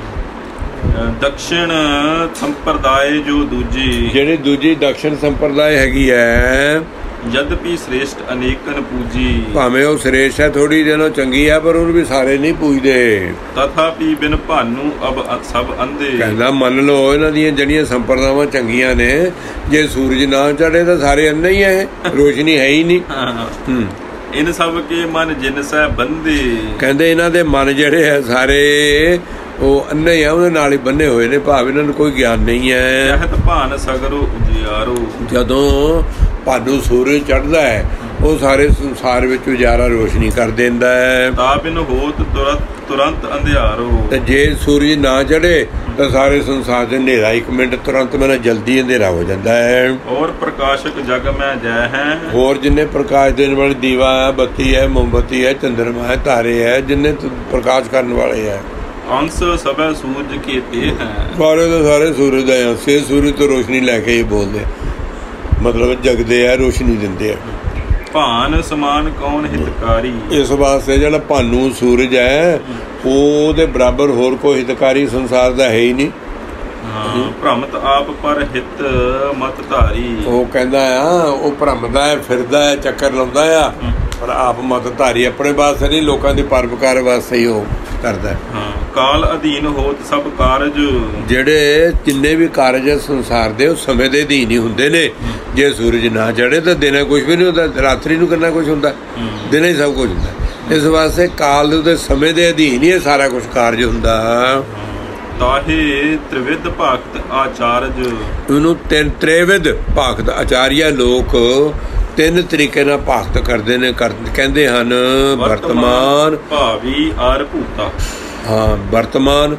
S2: ਦਕਸ਼ਿਣ ਸੰਪਰਦਾਇ ਜੋ ਦੂਜੀ,
S1: ਜਿਹੜੀ ਦੂਜੀ ਦਕਸ਼ਿਣ ਸੰਪਰਦਾਇ ਹੈਗੀ ਹੈ,
S2: ਜਦਪੀ ਸ੍ਰੇਸ਼ਟ ਅਨੇਕਨ ਪੂਜੀ,
S1: ਭਾਵੇਂ ਉਹ ਸ੍ਰੇਸ਼ਟ ਹੈ, ਥੋੜੀ ਜਿਹੀ ਚੰਗੀ ਹੈ, ਪਰ ਉਹਨੂੰ ਵੀ ਸਾਰੇ ਨਹੀਂ ਪੂਜਦੇ।
S2: ਤਥਾਪੀ ਬਿਨ ਭਾਨੂ ਅਬ ਸਭ ਅੰਧੇ, ਕਹਿੰਦਾ
S1: ਮੰਨ ਲਓ ਇਹਨਾਂ ਦੀਆਂ ਜਿਹੜੀਆਂ ਸੰਪਰਦਾਵਾਂ ਚੰਗੀਆਂ ਨੇ, ਜੇ ਸੂਰਜ ਨਾ ਚੜੇ ਤਾਂ ਸਾਰੇ ਅੰਨੇ ਹੀ ਹੈ, ਰੋਸ਼ਨੀ ਹੈ ਹੀ ਨਹੀਂ।
S2: ਇਨ ਸਭ ਕੇ ਮਨ ਜਿਨਸੈ ਬੰਦੇ, ਕਹਿੰਦੇ
S1: ਇਹਨਾਂ ਦੇ ਮਨ ਜਿਹੜੇ ਹੈ ਸਾਰੇ ਉਹ ਅੰਨੇ ਆ, ਉਹਦੇ ਨਾਲ ਹੀ ਬੰਨੇ ਹੋਏ ਨੇ, ਭਾਵ ਇਹਨਾਂ ਨੂੰ ਕੋਈ ਗਿਆਨ ਨਹੀਂ ਹੈ।
S2: ਭਾਨ ਸਗਰੋ ਉਜਿਆਰੋ,
S1: ਜਦੋਂ ਭਾਨੂ ਸੂਰਜ ਚੜ੍ਹਦਾ ਹੈ ਉਹ ਸਾਰੇ ਸੰਸਾਰ ਵਿੱਚ ਉਜਾਰਾ ਰੋਸ਼ਨੀ ਕਰ ਦਿੰਦਾ ਹੈ।
S2: ਤਾਂ ਬਿਨ ਹੋਤ ਤੁਰੰਤ ਅੰਧਿਆਰੋ,
S1: ਤੇ ਜੇ ਸੂਰਜ ਨਾ ਚੜ੍ਹੇ ਤਾਂ ਸਾਰੇ ਸੰਸਾਰ 'ਚ ਹਨੇਰਾ, 1 ਮਿੰਟ ਤੁਰੰਤ ਮੈਨਾਂ ਜਲਦੀ ਅੰਧੇਰਾ ਹੋ ਜਾਂਦਾ ਹੈ।
S2: ਹੋਰ ਪ੍ਰਕਾਸ਼ਕ ਜਗ ਮੈਂ ਜੈ ਹੈ,
S1: ਹੋਰ ਜਿੰਨੇ ਪ੍ਰਕਾਸ਼ ਦੇਣ ਵਾਲੇ ਦੀਵਾ ਹੈ, ਬੱਤੀ ਹੈ, ਮੋਮਬੱਤੀ ਹੈ, ਚੰਦਰਮਾ ਹੈ, ਤਾਰੇ ਹੈ, ਜਿੰਨੇ ਪ੍ਰਕਾਸ਼ ਕਰਨ ਵਾਲੇ ਹੈ।
S2: ਅੰਸ਼ ਸਭੈ ਸੂਰਜ ਕੇ ਤੇ ਹੈ,
S1: ਸਾਰੇ ਦੇ ਸਾਰੇ ਸੂਰਜ ਦਾ ਅੰਸ਼, ਸੂਰਜ ਤੋਂ ਰੋਸ਼ਨੀ ਲੈ ਕੇ ਹੀ ਬੋਲਦੇ, ਮਤਲਬ ਜਗਦੇ ਆ, ਰੋਸ਼ਨੀ ਦਿੰਦੇ ਆ।
S2: ਭਾਨ ਸਮਾਨ ਕੌਣ ਹਿਤਕਾਰੀ,
S1: ਇਸ ਵਾਸਤੇ ਜਿਹੜਾ ਭਾਨੂ ਸੂਰਜ ਹੈ ਉਹਦੇ ਬਰਾਬਰ ਹੋਰ ਕੋਈ ਹਿਤਕਾਰੀ ਸੰਸਾਰ ਦਾ ਹੈ ਹੀ ਨਹੀਂ।
S2: ਭ੍ਰਮਤ ਆਪ ਪਰ ਹਿਤ ਮਤ ਧਾਰੀ, ਉਹ
S1: ਕਹਿੰਦਾ ਆ ਉਹ ਭ੍ਰਮਦਾ ਹੈ, ਫਿਰਦਾ ਹੈ, ਚੱਕਰ ਲਾਉਂਦਾ ਆ, ਪਰ ਆਪ ਮਤ ਧਾਰੀ, ਆਪਣੇ ਵਾਸਤੇ ਨਹੀਂ, ਲੋਕਾਂ ਦੇ ਪਰਉਪਕਾਰ ਵਾਸਤੇ ਹੀ ਉਹ ਕਰਦਾ।
S2: ਕਾਲ ਅਧੀਨ ਹੋਤ ਸਭ ਕਾਰਜ, ਜਿਹੜੇ
S1: ਜਿੰਨੇ ਵੀ ਕਾਰਜ ਸੰਸਾਰ ਦੇ ਉਹ ਸਮੇਂ ਦੇ ਅਧੀਨ ਹੀ ਹੁੰਦੇ ਨੇ। ਜੇ ਸੂਰਜ ਨਾ ਚੜ੍ਹੇ ਤਾਂ ਦਿਨੇ ਕੁਝ ਵੀ ਨਹੀਂ ਹੁੰਦਾ, ਰਾਤਰੀ ਨੂੰ ਕਿੰਨਾ ਕੁਝ ਹੁੰਦਾ, ਦਿਨੇ ਹੀ ਸਭ ਕੁਝ ਹੁੰਦਾ। ਇਸ ਵਾਸਤੇ ਕਾਲ ਦੇ ਸਮੇਂ ਦੇ ਅਧੀਨ ਹੀ ਇਹ ਸਾਰਾ ਕੁਝ ਕਾਰਜ ਹੁੰਦਾ।
S2: ਤਾਹੇ ਤ੍ਰਿਵਿਧ ਭਗਤ ਆਚਾਰਜ,
S1: ਉਹਨੂੰ ਤ੍ਰਿਵਿਧ ਭਗਤ ਆਚਾਰੀਆ ਲੋਕ 3 ਤਰੀਕੇ ਨਾਲ ਭਗਤ ਕਰਦੇ ਨੇ, ਕਹਿੰਦੇ ਹਨ ਵਰਤਮਾਨ,
S2: ਭਾਵੀ ਔਰ ਭੂਤਾ।
S1: ਹਾਂ, ਵਰਤਮਾਨ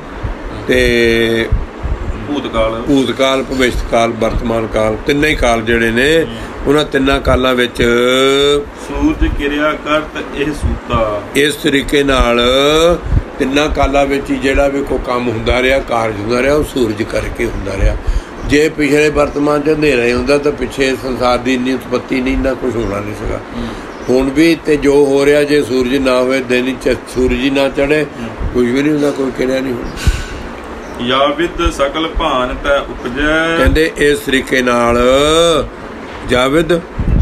S1: ਤੇ ਭੂਤਕਾਲ, ਭਵਿਸ਼ਕਾਲ, ਵਰਤਮਾਨ ਕਾਲ, ਤਿੰਨੇ ਹੀ ਕਾਲ ਜਿਹੜੇ ਨੇ, ਉਹਨਾਂ ਤਿੰਨਾਂ ਕਾਲਾਂ ਵਿੱਚ
S2: ਸੂਰਜ ਕਿਰਿਆ ਕਰਤ ਇਹ ਸੂਤਾ।
S1: ਇਸ ਤਰੀਕੇ ਨਾਲ ਤਿੰਨਾਂ ਕਾਲਾਂ ਵਿੱਚ ਹੀ ਜਿਹੜਾ ਵੀ ਕੋਈ ਕੰਮ ਹੁੰਦਾ ਰਿਹਾ, ਕਾਰਜ ਹੁੰਦਾ ਰਿਹਾ, ਉਹ ਸੂਰਜ ਕਰਕੇ ਹੁੰਦਾ ਰਿਹਾ। ਜੇ ਪਿਛਲੇ ਵਰਤਮਾਨ 'ਚ ਹਨੇਰਾ ਹੀ ਹੁੰਦਾ ਤਾਂ ਪਿੱਛੇ ਸੰਸਾਰ ਦੀ ਇੰਨੀ ਉਤਪੱਤੀ ਨਹੀਂ, ਇੰਨਾ ਕੁਛ ਹੋਣਾ ਨਹੀਂ ਸੀਗਾ। ਹੁਣ ਵੀ ਤੇ ਜੋ ਹੋ ਰਿਹਾ, ਜੇ ਸੂਰਜ ਨਾ ਹੋਵੇ, ਦਿਨ ਸੂਰਜ ਹੀ ਨਾ ਚੜ੍ਹੇ, ਕੁਝ ਵੀ ਨਹੀਂ ਹੁੰਦਾ, ਕੋਈ ਕਿਰਿਆ ਨਹੀਂ ਹੋਣੀ।
S2: ਜਾਵਿਦ ਸਕਲ ਭਾਨ ਤੈ ਉਪਜੈ,
S1: ਕਹਿੰਦੇ ਇਸ ਤਰੀਕੇ ਨਾਲ ਜਾਵਿਦ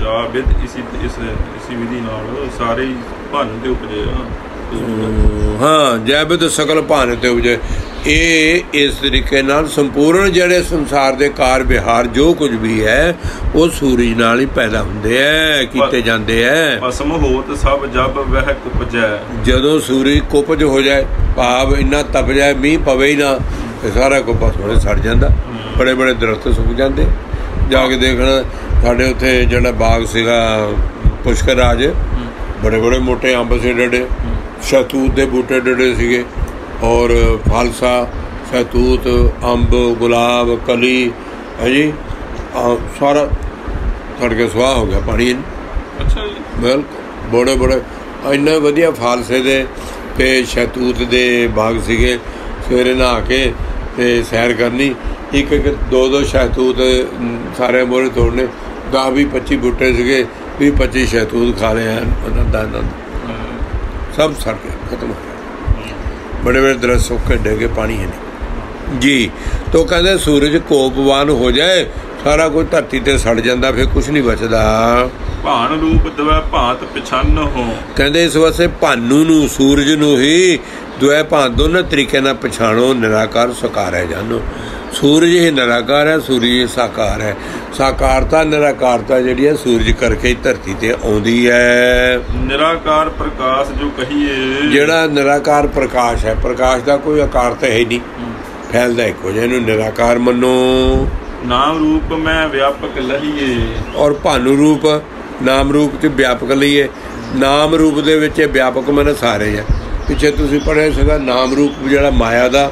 S2: ਇਸੀ ਵਿਧੀ ਨਾਲ ਸਾਰੇ ਭਾਨ ਤੇ ਉਪਜੇ।
S1: ਹਾਂ, ਜਾਵਿਦ ਸਕਲ ਭਾਨ ਤੇ ਉਪਜੇ, ਇਹ ਇਸ ਤਰੀਕੇ ਨਾਲ ਸੰਪੂਰਨ ਜਿਹੜੇ ਸੰਸਾਰ ਦੇ ਕਾਰ ਵਿਹਾਰ ਜੋ ਕੁਝ ਵੀ ਹੈ ਉਹ ਸੂਰਜ ਨਾਲ ਹੀ ਪੈਦਾ ਹੁੰਦੇ ਹੈ, ਕੀਤੇ ਜਾਂਦੇ ਹੈ।
S2: ਭਸਮ ਹੋਤ ਸਭ ਜਬ ਵਹਿ ਕੁਪਜੈ, ਜਦੋਂ
S1: ਸੂਰਜ ਕੁਪਜ ਹੋ ਜਾਏ, ਭਾਵ ਇੰਨਾ ਤਪ ਜਾਏ, ਮੀਂਹ ਪਵੇ ਹੀ ਨਾ, ਤੇ ਸਾਰਾ ਕੁਝ ਭਸਮ ਸੜ ਜਾਂਦਾ। ਬੜੇ ਬੜੇ ਦਰਖਤ ਸੁੱਕ ਜਾਂਦੇ। ਜਾ ਕੇ ਦੇਖਣਾ, ਸਾਡੇ ਉੱਥੇ ਜਿਹੜਾ ਬਾਗ ਸੀਗਾ ਪੁਸ਼ਕਰ ਰਾਜ, ਬੜੇ ਬੜੇ ਮੋਟੇ ਅੰਬ ਸੀ, ਡੇਡੇ ਸ਼ਹਿਤੂਤ ਦੇ ਬੂਟੇ ਡੇਡੇ ਸੀਗੇ, ਔਰ ਫਾਲਸਾ, ਸ਼ਹਿਤੂਤ, ਅੰਬ, ਗੁਲਾਬ, ਕਲੀ ਹੈ ਜੀ, ਸਾਰਾ ਫੜ ਕੇ ਸੁਆਹ ਹੋ ਗਿਆ ਪਾਣੀ।
S2: ਅੱਛਾ ਜੀ।
S1: ਬਿਲਕੁਲ ਬੜੇ ਇੰਨੇ ਵਧੀਆ ਫਾਲਸੇ ਦੇ ਤੇ ਸ਼ਹਿਤੂਤ ਦੇ ਬਾਗ ਸੀਗੇ। ਸਵੇਰੇ ਨਹਾ ਕੇ ਤੇ ਸੈਰ ਕਰਨੀ, ਇੱਕ 2 ਸ਼ਹਿਤੂਤ ਸਾਰੇ ਮੋਹਰੇ ਤੋੜਨੇ, 10-20-25 ਬੂਟੇ ਸੀਗੇ, 20-25 ਸ਼ਹਿਤੂਤ ਖਾ ਲਏ ਹਨ ਉਹਨਾਂ ਦਾ ਆਨੰਦ। ਸਭ ਸੜ ਕੇ ਖਤਮ ਹੋ ਗਿਆ, ਬੜੇ ਦਰਖਤ ਸੁੱਕ ਕੇ ਡਿੱਗੇ, ਪਾਣੀ ਹੈ ਨਹੀਂ ਜੀ। ਤੋ ਕਹਿੰਦੇ ਸੂਰਜ ਕੋਪਵਾਨ ਹੋ ਜਾਏ ਸਾਰਾ ਕੁਝ ਧਰਤੀ ਤੇ ਸੜ ਜਾਂਦਾ, ਫਿਰ ਕੁਛ ਨਹੀਂ ਬਚਦਾ।
S2: ਭਾਨ ਰੂਪ ਦਵੈ ਭਾਂਤ ਪਛਾਨ ਹੋ, ਕਹਿੰਦੇ
S1: ਇਸ ਵਾਸਤੇ ਭਾਨੂ ਨੂੰ, ਸੂਰਜ ਨੂੰ ਹੀ ਦਵੈ ਭਾਂਤ ਦੋਨਾਂ ਤਰੀਕੇ ਨਾਲ ਪਛਾਣੋ, ਨਿਰਾਕਾਰ ਸਾਕਾਰ ਹੈ ਜਾਨੋ। ਸੂਰਜ ਹੀ ਨਿਰਾਕਾਰ ਹੈ, ਸੂਰਜ ਹੀ ਸਾਕਾਰ ਹੈ। ਸਾਕਾਰਤਾ ਨਿਰਾਕਾਰਤਾ ਜਿਹੜੀ ਹੈ ਸੂਰਜ ਕਰਕੇ ਹੀ ਧਰਤੀ ਤੇ ਆਉਂਦੀ ਹੈ।
S2: ਨਿਰਾਕਾਰ ਪ੍ਰਕਾਸ਼ ਜੋ ਕਹੀਏ,
S1: ਜਿਹੜਾ ਨਿਰਾਕਾਰ ਪ੍ਰਕਾਸ਼ ਹੈ, ਪ੍ਰਕਾਸ਼ ਦਾ ਕੋਈ ਆਕਾਰ ਤਾਂ ਹੈ ਨਹੀਂ, ਫੈਲਦਾ ਇੱਕੋ ਜਿਹਾ, ਇਹਨੂੰ ਨਿਰਾਕਾਰ ਮੰਨੋ।
S2: ਨਾਮ ਰੂਪ ਮੈਂ ਵਿਆਪਕ ਲਈਏ,
S1: ਔਰ ਭਾਨੂ ਰੂਪ ਨਾਮ ਰੂਪ 'ਚ ਵਿਆਪਕ ਲਈਏ। ਨਾਮ ਰੂਪ ਦੇ ਵਿੱਚ ਵਿਆਪਕ ਮਨ ਸਾਰੇ ਆ। ਪਿੱਛੇ ਤੁਸੀਂ ਪੜ੍ਹਿਆ ਸੀਗਾ ਨਾਮ ਰੂਪ ਜਿਹੜਾ ਮਾਇਆ ਦਾ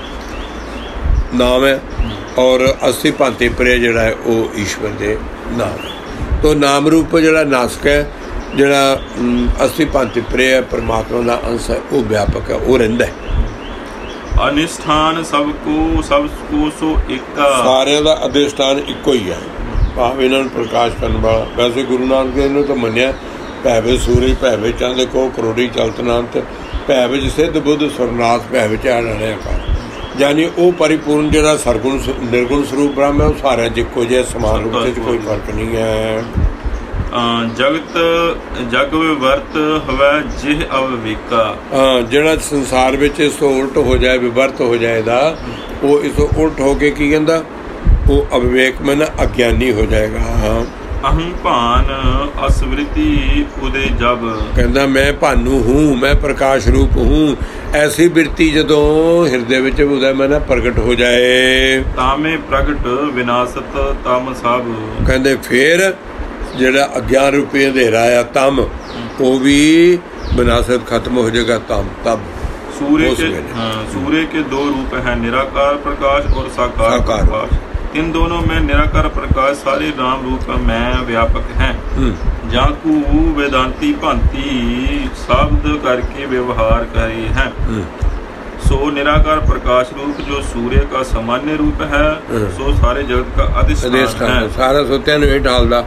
S1: ਨਾਮ ਹੈ, ਔਰ ਅਸੀ ਭਾਂਤੀ ਪ੍ਰਿਯ ਜਿਹੜਾ ਹੈ ਉਹ ਈਸ਼ਵਰ ਦੇ ਨਾਮ। ਤੋ ਨਾਮ ਰੂਪ ਜਿਹੜਾ ਨਾਸਕ ਹੈ, ਜਿਹੜਾ ਅਸੀ ਭਾਂਤੀ ਪ੍ਰਿਯ ਪਰਮਾਤਮਾ ਦਾ ਅੰਸ਼ ਹੈ, ਉਹ ਵਿਆਪਕ ਹੈ, ਉਹ ਰਹਿੰਦਾ ਹੈ।
S2: ਅਨਿਸ਼ਠਾਨ ਸਭ ਕੋ ਸੋ ਏਕਾ,
S1: ਸਾਰਿਆਂ ਦਾ ਅਧਿਸ਼ਠਾਨ ਇੱਕੋ ਹੀ ਹੈ, ਭਾਵ ਇਹਨਾਂ ਨੂੰ ਪ੍ਰਕਾਸ਼ ਕਰਨ ਵਾਲਾ। ਵੈਸੇ ਗੁਰੂ ਨਾਨਕ ਦੇਵ ਨੇ ਤਾਂ ਮੰਨਿਆ ਭੈ ਵਿੱਚ ਸੂਰਜ ਭੈ ਵਿੱਚ ਚੰਦ ਕੋ ਕਰੋੜੀ ਚਲਤਨਾਂਤ, ਭੈ ਵਿੱਚ ਸਿੱਧ ਬੁੱਧ ਸੁਰਨਾਥ ਭੈ ਵਿੱਚ ਆੜਿਆ ਕਰ। ਯਾਨੀ ਉਹ ਪਰਿਪੂਰਨ ਜਿਹੜਾ ਸਰਗੁਣ ਨਿਰਗੁਣ ਸਰੂਪ ਬ੍ਰਹਮ ਹੈ, ਉਹ ਸਾਰਿਆਂ 'ਚ ਇੱਕੋ ਜਿਹਾ ਸਮਾਨ ਰੂਪ 'ਚ ਕੋਈ ਫਰਕ ਨਹੀਂ ਹੈ।
S2: ਜਗਤ ਜਗ ਵਿਵਰਤ ਹੋਵੇ ਜਿਹ ਅਵਿਵੇਕਾ,
S1: ਜਿਹੜਾ ਸੰਸਾਰ ਵਿੱਚ ਇਸ ਤੋਂ ਉਲਟ ਹੋ ਜਾਏ, ਵਿਵਰਤ ਹੋ ਜਾਏਗਾ, ਉਹ ਇਸ ਤੋਂ ਉਲਟ ਹੋ ਕੇ ਕੀ ਕਹਿੰਦਾ, ਉਹ ਅਵਿਵੇਕ ਮਨ ਅਗਿਆਨੀ ਹੋ ਜਾਏਗਾ।
S2: ਅਹੰ ਭਾਨ ਅਸਵ੍ਰਿਤੀ ਉਦੇ ਜਬ,
S1: ਕਹਿੰਦਾ ਮੈਂ ਭਾਨੂ ਹੂੰ, ਮੈਂ ਪ੍ਰਕਾਸ਼ ਰੂਪ ਹੂੰ। ਐਸੀ ਬਿਰਤੀ ਜਦੋਂ ਹਿਰਦੇ ਵਿੱਚ ਉਦੈ ਮਨ ਪ੍ਰਗਟ ਹੋ ਜਾਏ,
S2: ਤਾਮੇ ਪ੍ਰਗਟ ਵਿਨਾਸ਼ਤ ਤਮ ਸਭ,
S1: ਕਹਿੰਦੇ ਫੇਰ ਜਿਹੜਾ ਅਗਿਆਨ ਰੂਪੀ ਅੰਧੇਰਾ ਆ ਤਮ, ਉਹ ਵੀ ਵਿਨਾਸ਼ਤ ਖਤਮ ਹੋ ਜਾਏਗਾ। ਤਮ ਤਬ
S2: सूर्य के 2 रूप है, निराकार प्रकाश और साकार प्रकाश। इन दोनों में निराकार प्रकाश सारे नाम रूप में व्यापक हैं। जाकू वेदांती भांति शब्द करके व्यवहार करे हैं। सो निराकार प्रकाश रूप जो सूर्य का सामान्य रूप है, सो सारे जगत का अधिष्ठान है।
S1: सारा सोत्या नहीं ढालदा।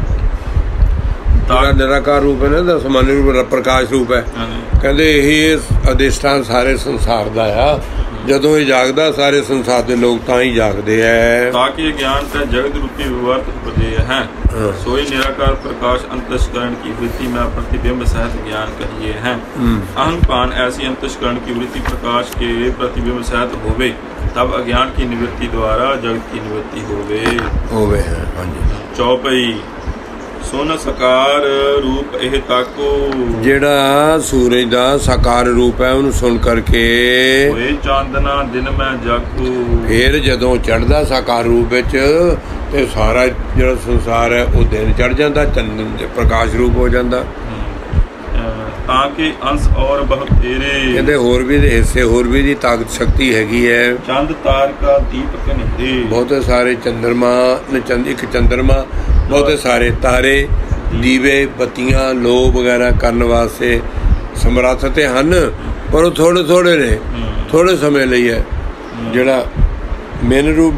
S1: निराकार रूप है ना, सामान्य रूप प्रकाश रूप है। कहते यही अधिष्ठान सारे संसार का आ। ਜਦੋਂ ਇਹ ਜਾਗਦਾ ਸਾਰੇ ਸੰਸਾਰ ਦੇ ਲੋਕ ਤਾਂ ਹੀ ਜਾਗਦੇ ਐ।
S2: ਤਾਂ ਕਿ ਗਿਆਨ ਤੇ ਜਗਤ रूपी विवर्त उपजे है। सोई निराकार प्रकाश अंतस्करण की वृत्ति में प्रतिबिंब सहित ज्ञान कहिए हैं। अहं पान ऐसी अंतस्करण की वृत्ति प्रकाश के प्रतिबिंब सहित होवे, तब अज्ञान की निवृत्ति द्वारा जगत की निवृत्ति होवे है। चौपई सोन साकार रूप ਇਹ ਤਾਕੋ,
S1: ਜਿਹੜਾ ਸੂਰਜ ਦਾ ਸਾਕਾਰ ਰੂਪ ਹੈ ਉਹਨੂੰ ਸੁਣ ਕਰਕੇ
S2: ਹੋਏ ਚਾਂਦਨਾ ਦਿਨ ਮੈਂ ਜਾਗੂ,
S1: ਫਿਰ ਜਦੋਂ ਚੜ੍ਹਦਾ ਸਾਕਾਰ ਰੂਪ ਵਿੱਚ ਤੇ ਸਾਰਾ ਜਿਹੜਾ ਸੰਸਾਰ ਹੈ ਉਹ ਦਿਨ ਚੜ੍ਹ ਜਾਂਦਾ, ਚੰਦਨ ਪ੍ਰਕਾਸ਼ ਰੂਪ ਹੋ ਜਾਂਦਾ।
S2: ਤਾਂ ਕਿ ਅੰਸ਼ ਔਰ ਬਹੁਤ ਤੇਰੇ,
S1: ਕਹਿੰਦੇ ਹੋਰ ਵੀ ਦੇ ਹਿੱਸੇ, ਹੋਰ ਵੀ ਦੀ ਤਾਕਤ ਸ਼ਕਤੀ ਹੈਗੀ ਹੈ।
S2: ਚੰਦ ਤਾਰਕਾ ਦੀਪਕ ਨਿਹਰੇ,
S1: ਬਹੁਤੇ ਸਾਰੇ ਚੰਦਰਮਾ, ਇੱਕ ਚੰਦਰਮਾ, ਬਹੁਤੇ ਸਾਰੇ ਤਾਰੇ, ਦੀਵੇ, ਬੱਤੀਆਂ, ਲੋ ਵਗੈਰਾ ਕਰਨ ਵਾਸਤੇ ਸਮਰੱਥ ਤੇ ਹਨ, ਪਰ ਉਹ ਥੋੜੇ ਨੇ, ਥੋੜੇ ਸਮੇਂ ਲਈ ਹੈ। ਜਿਹੜਾ ਮੇਨ ਰੂਪ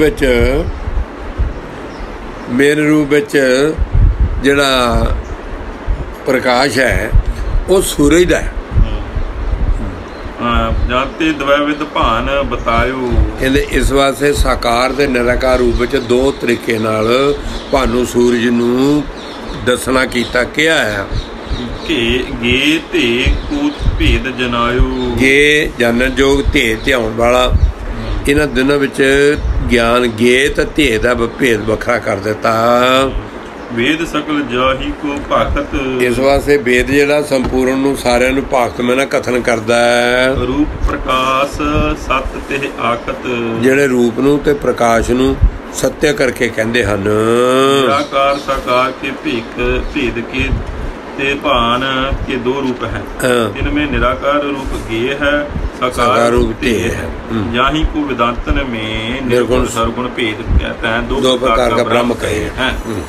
S1: ਵਿੱਚ ਜਿਹੜਾ ਪ੍ਰਕਾਸ਼ ਹੈ ਉਹ ਸੂਰਜ ਦਾ ਹੈ।
S2: ਜਾਤੇ ਦਵੈਵਿਧ ਭਾਨ ਬਤਾਇਓ,
S1: ਕਹਿੰਦੇ ਇਸ ਵਾਸਤੇ ਸਾਕਾਰ ਤੇ ਨਿਰਾਕਾਰ ਰੂਪ ਵਿੱਚ 2 ਤਰੀਕੇ ਨਾਲ ਭਾਨੂੰ ਸੂਰਜ ਨੂੰ ਦੱਸਣਾ ਕੀਤਾ ਕਿਹਾ ਹੈ।
S2: ਕਿ ਗੇ ਤੇ ਕੂਤ ਭੇਦ ਜਨਾਇਓ,
S1: ਗੇ ਜਾਣਨ ਯੋਗ, ਧੇ ਧਿਆਉਣ ਵਾਲਾ। ਇਹਨਾਂ ਦਿਨਾਂ ਵਿੱਚ ਗਿਆਨ ਗੇ ਤੇ ਧੇ ਦਾ ਭੇਦ ਵੱਖਰਾ ਕਰ ਦਿੱਤਾ।
S2: ਵੇਦ ਸਕਲ ਜਾਹੀ ਕੋ ਭਾਖਤ,
S1: ਇਸ ਵਾਸਤੇ ਵੇਦ ਜਿਹੜਾ ਸੰਪੂਰਨ ਨੂੰ ਸਾਰਿਆਂ ਨੂੰ ਭਾਖਤ ਮੈਂ ਨਾ ਕਥਨ ਕਰਦਾ ਹੈ।
S2: ਰੂਪ ਪ੍ਰਕਾਸ਼ ਸਤ ਤੇ ਆਖਤ,
S1: ਜਿਹੜੇ ਰੂਪ ਨੂੰ ਤੇ ਪ੍ਰਕਾਸ਼ ਨੂੰ ਸਤਿਆ ਕਰਕੇ ਕਹਿੰਦੇ ਹਨ।
S2: ਨਿਰਾਕਾਰ ਸਾਕਾਰ ਕੇ ਭੇਦ ਕੇ ਤੇ ਭਾਨ के 2 रूप है। इनमें निराकार रूप गेय है, साकार रूप तेय है। यहाँ को वेदांतन में निर्गुण सरगुण भेद कहते हैं। 2 प्रकार का ब्रह्म कहे हैं।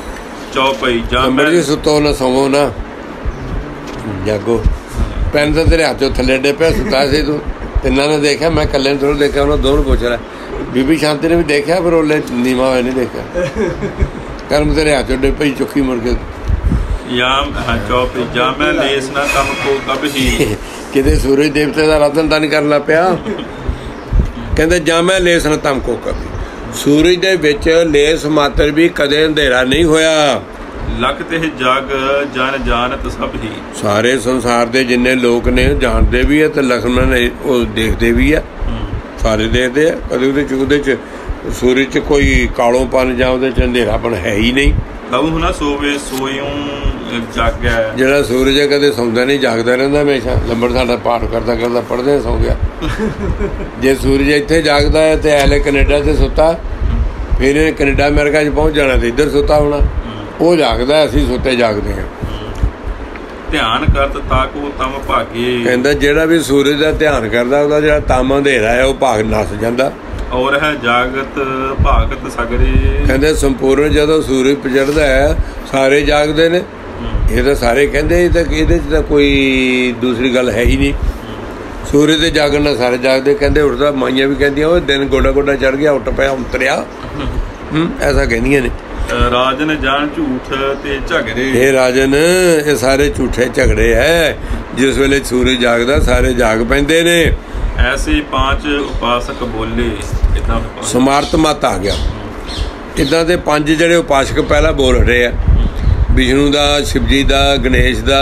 S2: ਚੌਪਈ
S1: ਅੰਬਰ ਜੀ ਸੁੱਤੋ ਨਾ ਸੌਵੋ ਨਾ ਜਾਗੋ। ਪੈਨ ਤਾਂ ਤੇਰੇ ਹੱਥੋਂ ਥੱਲੇ ਡੇ ਪਿਆ, ਸੁੱਤਾ ਸੀ ਤੂੰ। ਤਿੰਨਾਂ ਨੇ ਦੇਖਿਆ, ਮੈਂ ਇਕੱਲੇ ਨੂੰ ਥੋੜ੍ਹਾ ਦੇਖਿਆ, ਉਹਨਾਂ ਦੋਨੋਂ ਪੁੱਛ ਰਿਹਾ। ਬੀਬੀ ਸ਼ਾਂਤੀ ਨੇ ਵੀ ਦੇਖਿਆ, ਪਰ ਉਹਲੇ ਨੀਵਾਂ ਹੋਇਆ ਨਹੀਂ ਦੇਖਿਆ। ਕਰਮ ਤੇਰੇ ਹੱਥੋਂ ਡੇ ਪਈ, ਚੁੱਕੀ ਮੁੜ ਕੇ
S2: ਚੌਪਈ ਜਾਂ ਮੈਂ ਲੇਸ ਨਾ ਕੰਮ ਕੋ ਕਬਹੀ।
S1: ਕਿਤੇ ਸੂਰਜ ਦੇਵਤੇ ਦਾ ਰਤਨ ਤਾਂ ਨਹੀਂ ਕਰਨਾ ਪਿਆ। ਕਹਿੰਦੇ ਜਾਂ ਮੈਂ ਲੇਸ ਨਾ ਤਮ ਕੋ ਕਬੀ। ਸੂਰਜ ਦੇ ਵਿੱਚ ਲੇਸ ਮਾਤਰ ਵੀ ਕਦੇ ਅੰਧੇਰਾ ਨਹੀਂ ਹੋਇਆ।
S2: ਲੱਖ ਤੇ ਜਗ ਜਨ ਜਾਣਤ ਸਭ ਹੀ। ਸਾਰੇ
S1: ਸੰਸਾਰ ਦੇ ਜਿੰਨੇ ਲੋਕ ਨੇ ਜਾਣਦੇ ਵੀ ਆ ਤੇ ਲਖਮਣ ਉਹ ਦੇਖਦੇ ਵੀ ਆ, ਸਾਰੇ ਦੇਖਦੇ ਆ। ਕਦੇ ਉਹਦੇ ਚ ਸੂਰਜ ਚ ਕੋਈ ਕਾਲੋਪਨ ਜਾਂ ਉਹਦੇ ਚ ਅੰਧੇਰਾਪਨ ਹੈ ਹੀ ਨਹੀਂ।
S2: ਨਾ ਸੋਵੇ ਸੋਇਓ ਜਾਗਿਆ।
S1: ਜਿਹੜਾ ਸੂਰਜ ਹੈ ਕਦੇ ਸੌਂਦਾ ਨਹੀਂ, ਜਾਗਦਾ ਰਹਿੰਦਾ ਹਮੇਸ਼ਾ। ਲੰਬੜ ਸਾਡਾ ਪਾਠ ਕਰਦਾ ਕਰਦਾ ਪੜ੍ਹਦੇ ਸੌਂ ਗਿਆ। ਜੇ ਸੂਰਜ ਇੱਥੇ ਜਾਗਦਾ ਹੈ ਤੇ ਐਲੇ ਕੈਨੇਡਾ 'ਚ ਸੁੱਤਾ, ਫਿਰ ਇਹਨੇ ਕੈਨੇਡਾ ਅਮਰੀਕਾ 'ਚ ਪਹੁੰਚ ਜਾਣਾ ਤੇ ਇੱਧਰ ਸੁੱਤਾ ਹੋਣਾ। ਉਹ ਜਾਗਦਾ, ਅਸੀਂ ਸੁੱਤੇ ਜਾਗਦੇ ਹਾਂ।
S2: ਧਿਆਨ ਕਰਤ ਤਾਕੋ ਤਮ ਭਾਗੇ।
S1: ਕਹਿੰਦਾ ਜਿਹੜਾ ਵੀ ਸੂਰਜ ਦਾ ਧਿਆਨ ਕਰਦਾ ਉਹਦਾ ਜਿਹੜਾ ਤਮ ਅੰਧੇਰਾ ਹੈ ਉਹ ਭਾਗ ਨੱਸ ਜਾਂਦਾ।
S2: ਔਰ ਹੈ ਜਾਗਤ ਭਾਗਤ ਸਗਰੇ। ਕਹਿੰਦੇ
S1: ਸੰਪੂਰਨ ਜਦੋਂ ਸੂਰਜ ਚੜ੍ਹਦਾ ਹੈ ਸਾਰੇ ਜਾਗਦੇ ਨੇ। ਇਹ ਤਾਂ ਸਾਰੇ ਕਹਿੰਦੇ ਇਹਦੇ 'ਚ ਤਾਂ ਕੋਈ ਦੂਸਰੀ ਗੱਲ ਹੈ ਹੀ ਨਹੀਂ। ਸੂਰਜ ਦੇ ਜਾਗਣ ਨਾਲ ਸਾਰੇ ਜਾਗਦੇ। ਕਹਿੰਦੇ ਉੱਠਦਾ, ਮਾਈਆਂ ਵੀ ਕਹਿੰਦੀਆਂ ਉਹ ਦਿਨ ਗੋਡਾ ਗੋਡਾ ਚੜ੍ਹ ਗਿਆ, ਉੱਠ ਪਿਆ, ਉਤਰਿਆ। ਐਸਾ ਕਹਿੰਦੀਆਂ ਨੇ।
S2: ਰਾਜਨ ਜਾਣ ਝੂਠ ਤੇ ਝਗੜੇ।
S1: ਇਹ ਰਾਜਨ, ਇਹ ਸਾਰੇ ਝੂਠੇ ਝਗੜੇ ਹੈ। ਜਿਸ ਵੇਲੇ ਸੂਰਜ ਜਾਗਦਾ ਸਾਰੇ ਜਾਗ ਪੈਂਦੇ ਨੇ।
S2: ਐਸੇ 5 ਉਪਾਸਕ ਬੋਲੇ।
S1: ਸਮਾਰਤ ਮਤ ਆ ਗਿਆ। ਇੱਦਾਂ ਦੇ 5 ਜਿਹੜੇ ਉਪਾਸਕ ਪਹਿਲਾਂ ਬੋਲ ਰਹੇ ਆ, ਵਿਸ਼ਨੂੰ ਦਾ, ਸ਼ਿਵਜੀ ਦਾ, ਗਣੇਸ਼ ਦਾ,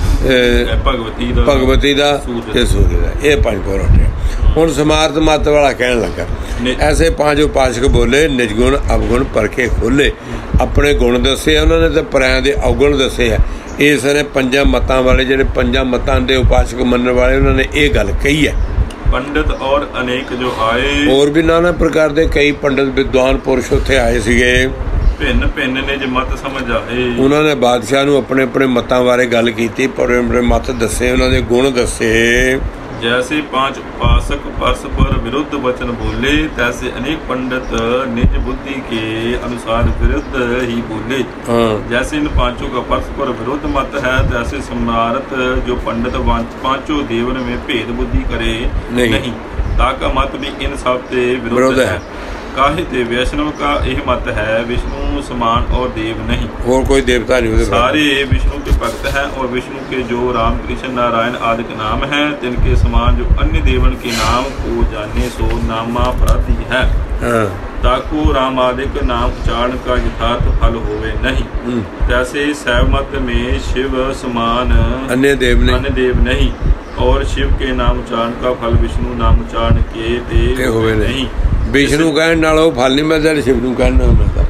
S1: ਭਗਵਤੀ ਦਾ ਤੇ ਸੂਰਜ ਦਾ। ਇਹ 5 ਬੋਲ ਰਹੇ। ਹੁਣ ਸਮਾਰਤ ਮਤ ਵਾਲਾ ਕਹਿਣ ਲੱਗਾ ਐਸੇ 5 ਉਪਾਸਕ ਬੋਲੇ, ਨਿਜਗੁਣ ਅਵਗੁਣ ਪਰਖੇ ਖੋਲੇ। ਆਪਣੇ ਗੁਣ ਦੱਸੇ ਉਹਨਾਂ ਨੇ ਤੇ ਪਰਿਆਂ ਦੇ ਅਵਗੁਣ ਦੱਸੇ ਆ। ਇਸ ਨੇ 5 ਮਤਾਂ ਵਾਲੇ ਜਿਹੜੇ 5 ਮਤਾਂ ਦੇ ਉਪਾਸਕ ਮੰਨਣ ਵਾਲੇ ਉਹਨਾਂ ਨੇ ਇਹ ਗੱਲ ਕਹੀ ਹੈ।
S2: ਪੰਡਿਤ ਔਰ ਅਨੇਕ ਜੋ ਆਏ।
S1: ਹੋਰ ਵੀ ਨਾਨਾ ਪ੍ਰਕਾਰ ਦੇ ਕਈ ਪੰਡਿਤ ਵਿਦਵਾਨ ਪੁਰਸ਼ ਉੱਥੇ ਆਏ ਸੀਗੇ।
S2: ਭਿੰਨ ਭਿੰਨ ਨੇ ਜੇ ਮਤ ਸਮਝ ਆਏ।
S1: ਉਹਨਾਂ ਨੇ ਬਾਦਸ਼ਾਹ ਨੂੰ ਆਪਣੇ ਆਪਣੇ ਮਤਾਂ ਬਾਰੇ ਗੱਲ ਕੀਤੀ, ਪਰ ਆਪਣੇ ਮਤ ਦੱਸੇ, ਉਹਨਾਂ ਦੇ ਗੁਣ ਦੱਸੇ।
S2: ਜੈਸੇ 5 ਉਪਾਸਕ ਪਰਸਪਰ ਵਿਰੁੱਧ ਵਚਨ ਬੋਲੇ, ਤੈਸੇ ਅਨੇਕ ਪੰਡਿਤ ਨਿਜ बुद्धि के अनुसार विरुद्ध ही बोले। जैसे इन 5 का परस्पर विरुद्ध मत है, तैसे सम्राट जो पंडित 5 देवन में भेद बुद्धि करे नहीं, ताका मत भी इन सब से विरुद्ध है। काहे ते वैष्णव का यह मत है, विष्णु समान और देव नहीं। और कोई देवता नहीं। सारे विष्णु के भक्त हैं और विष्णु के जो राम कृष्ण नारायण आदि के नाम हैं, तिनके समान जो अन्य देवन के नाम को जाने सो नामा अपराधी है। ताको राम आदि के नाम उच्चारण का यथार्थ फल होवे नहीं। तैसे शैव मत में शिव समान अन्य देव नहीं, और शिव के नाम उच्चारण का फल विष्णु नाम उच्चारण के देव होवे नहीं। विष्णु कहने नालों फल नहीं मिलता, शिव ਨੂੰ कहने ਨਾਲ ਮਿਲਦਾ।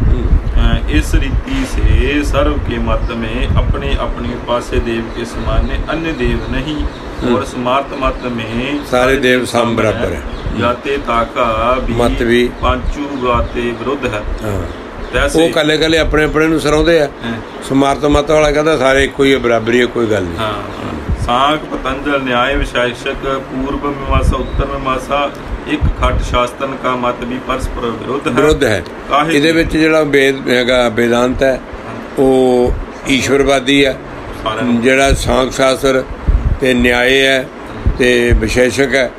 S2: इस रीति से सर्व के मत में अपने अपने उपास्य देव के समान अन्य देव नहीं, और स्मार्त मत में सारे देव सम बराबर है। जाते ताका मत भी 5 गाते विरुद्ध है। ਉਹ ਕੱਲੇ ਕੱਲੇ ਆਪਣੇ ਆਪਣੇ ਨੂੰ ਸਰਾਉਂਦੇ ਆ। ਸਮਾਰਤ ਮਤ ਵਾਲਾ ਕਹਿੰਦਾ ਸਾਰੇ ਇੱਕੋ ਹੀ ਬਰਾਬਰੀ ਹੈ, ਕੋਈ ਗੱਲ ਨਹੀਂ। सांख पतंजल न्याय विशेषक पूर्व मीमांसा उत्तर मीमांसा एक खट शास्त्रन का मत भी परस्पर विरुद्ध है। ਇਹਦੇ ਵਿੱਚ ਜਿਹੜਾ ਵੇਦ ਹੈਗਾ वेदांत है ਉਹ ਈਸ਼ਵਰਵਾਦੀ ਹੈ। ਜਿਹੜਾ सांख शास्त्र ਤੇ न्याय है ਤੇ ਵਿਸ਼ੇਸ਼ਕ ਹੈ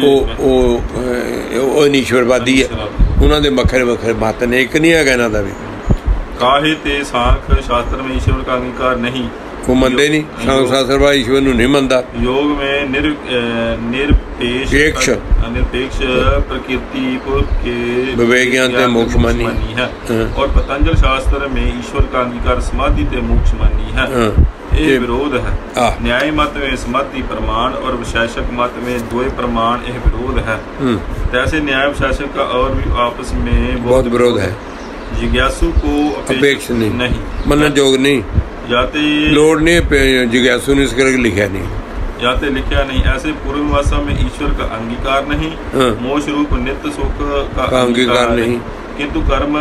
S2: ਉਹ ਈਸ਼ਵਰਵਾਦੀ ਹੈ। ਉਹਨਾਂ ਦੇ ਵੱਖਰੇ ਵੱਖਰੇ ਮਤ ਨੇ, ਇੱਕ ਨਹੀਂ ਹੈਗਾ ਇਹਨਾਂ ਦਾ ਵੀ। ਕਾਹੇ ਤੇ सांख शास्त्र में ईश्वर का अंगीकार नहीं, ਉਹ ਮੰਨਦੇ ਨਹੀਂ। सांख शास्त्र ਵਾ ਈਸ਼ਵਰ ਨੂੰ ਨਹੀਂ ਮੰਨਦਾ। योग में निरपेक्ष प्रकृति के विवेक ज्ञान ते मोक्ष मानी है, और पतंजल शास्त्र में ईश्वर का अंगीकार समाधि ते मोक्ष मानी है। ये विरोध है। न्याय मत में समाधि प्रमाण और विशेषक मत में 2 प्रमाण, यह विरोध है। जैसे न्याय विशेषक का और भी आपस में बहुत विरोध है। जिज्ञासु को अपेक्ष नहीं, मनन जोग नहीं, जाते लोड नहीं, जिज्ञासु ने इसके लिखा नहीं, जाते लिखा नहीं। ऐसे पूर्व मीमांसा में ईश्वर का अंगीकार नहीं, मोक्ष रूप नित्य सुख का अंगीकार नहीं, किंतु कर्म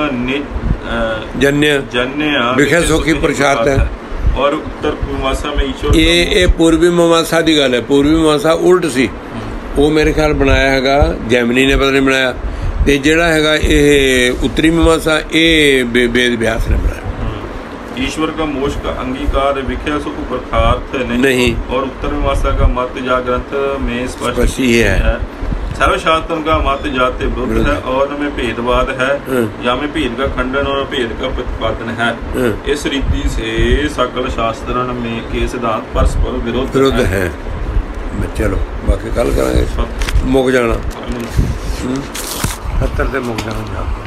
S2: जन्य विषय सुख ही पुरुषार्थ है। और उत्तर मीमांसा में ईश्वर ये पूर्वी मीमांसा की गल है। पूर्वी मीमांसा उल्ट सी, वो मेरे ख्याल बनाया हैगा जैमिनी ने, पता नहीं बनाया। ਤੇ ਜਿਹੜਾ ਹੈਗਾ ਇਹ ਉੱਤਰੀ ਮੀਮਾਂਸਾ ਇਹ वेद व्यास ने बनाया। ईश्वर का मोक्ष का अंगीकार विख्या सुख प्रथार्थ नहीं और उत्तर मीमांसा का मत जा ग्रंथ में स्पष्ट ही है। सर्वशास्त्र का मत जाते विरुद्ध है और में भेदवाद है, या में भेद का खंडन और भेद का प्रतिपादन है। इस रीति से सकल शास्त्र में के सिद्धांत परस्पर विरुद्ध है।
S1: चलो बाकी कल करांगे, मुक जाना 70 से मुक जाना।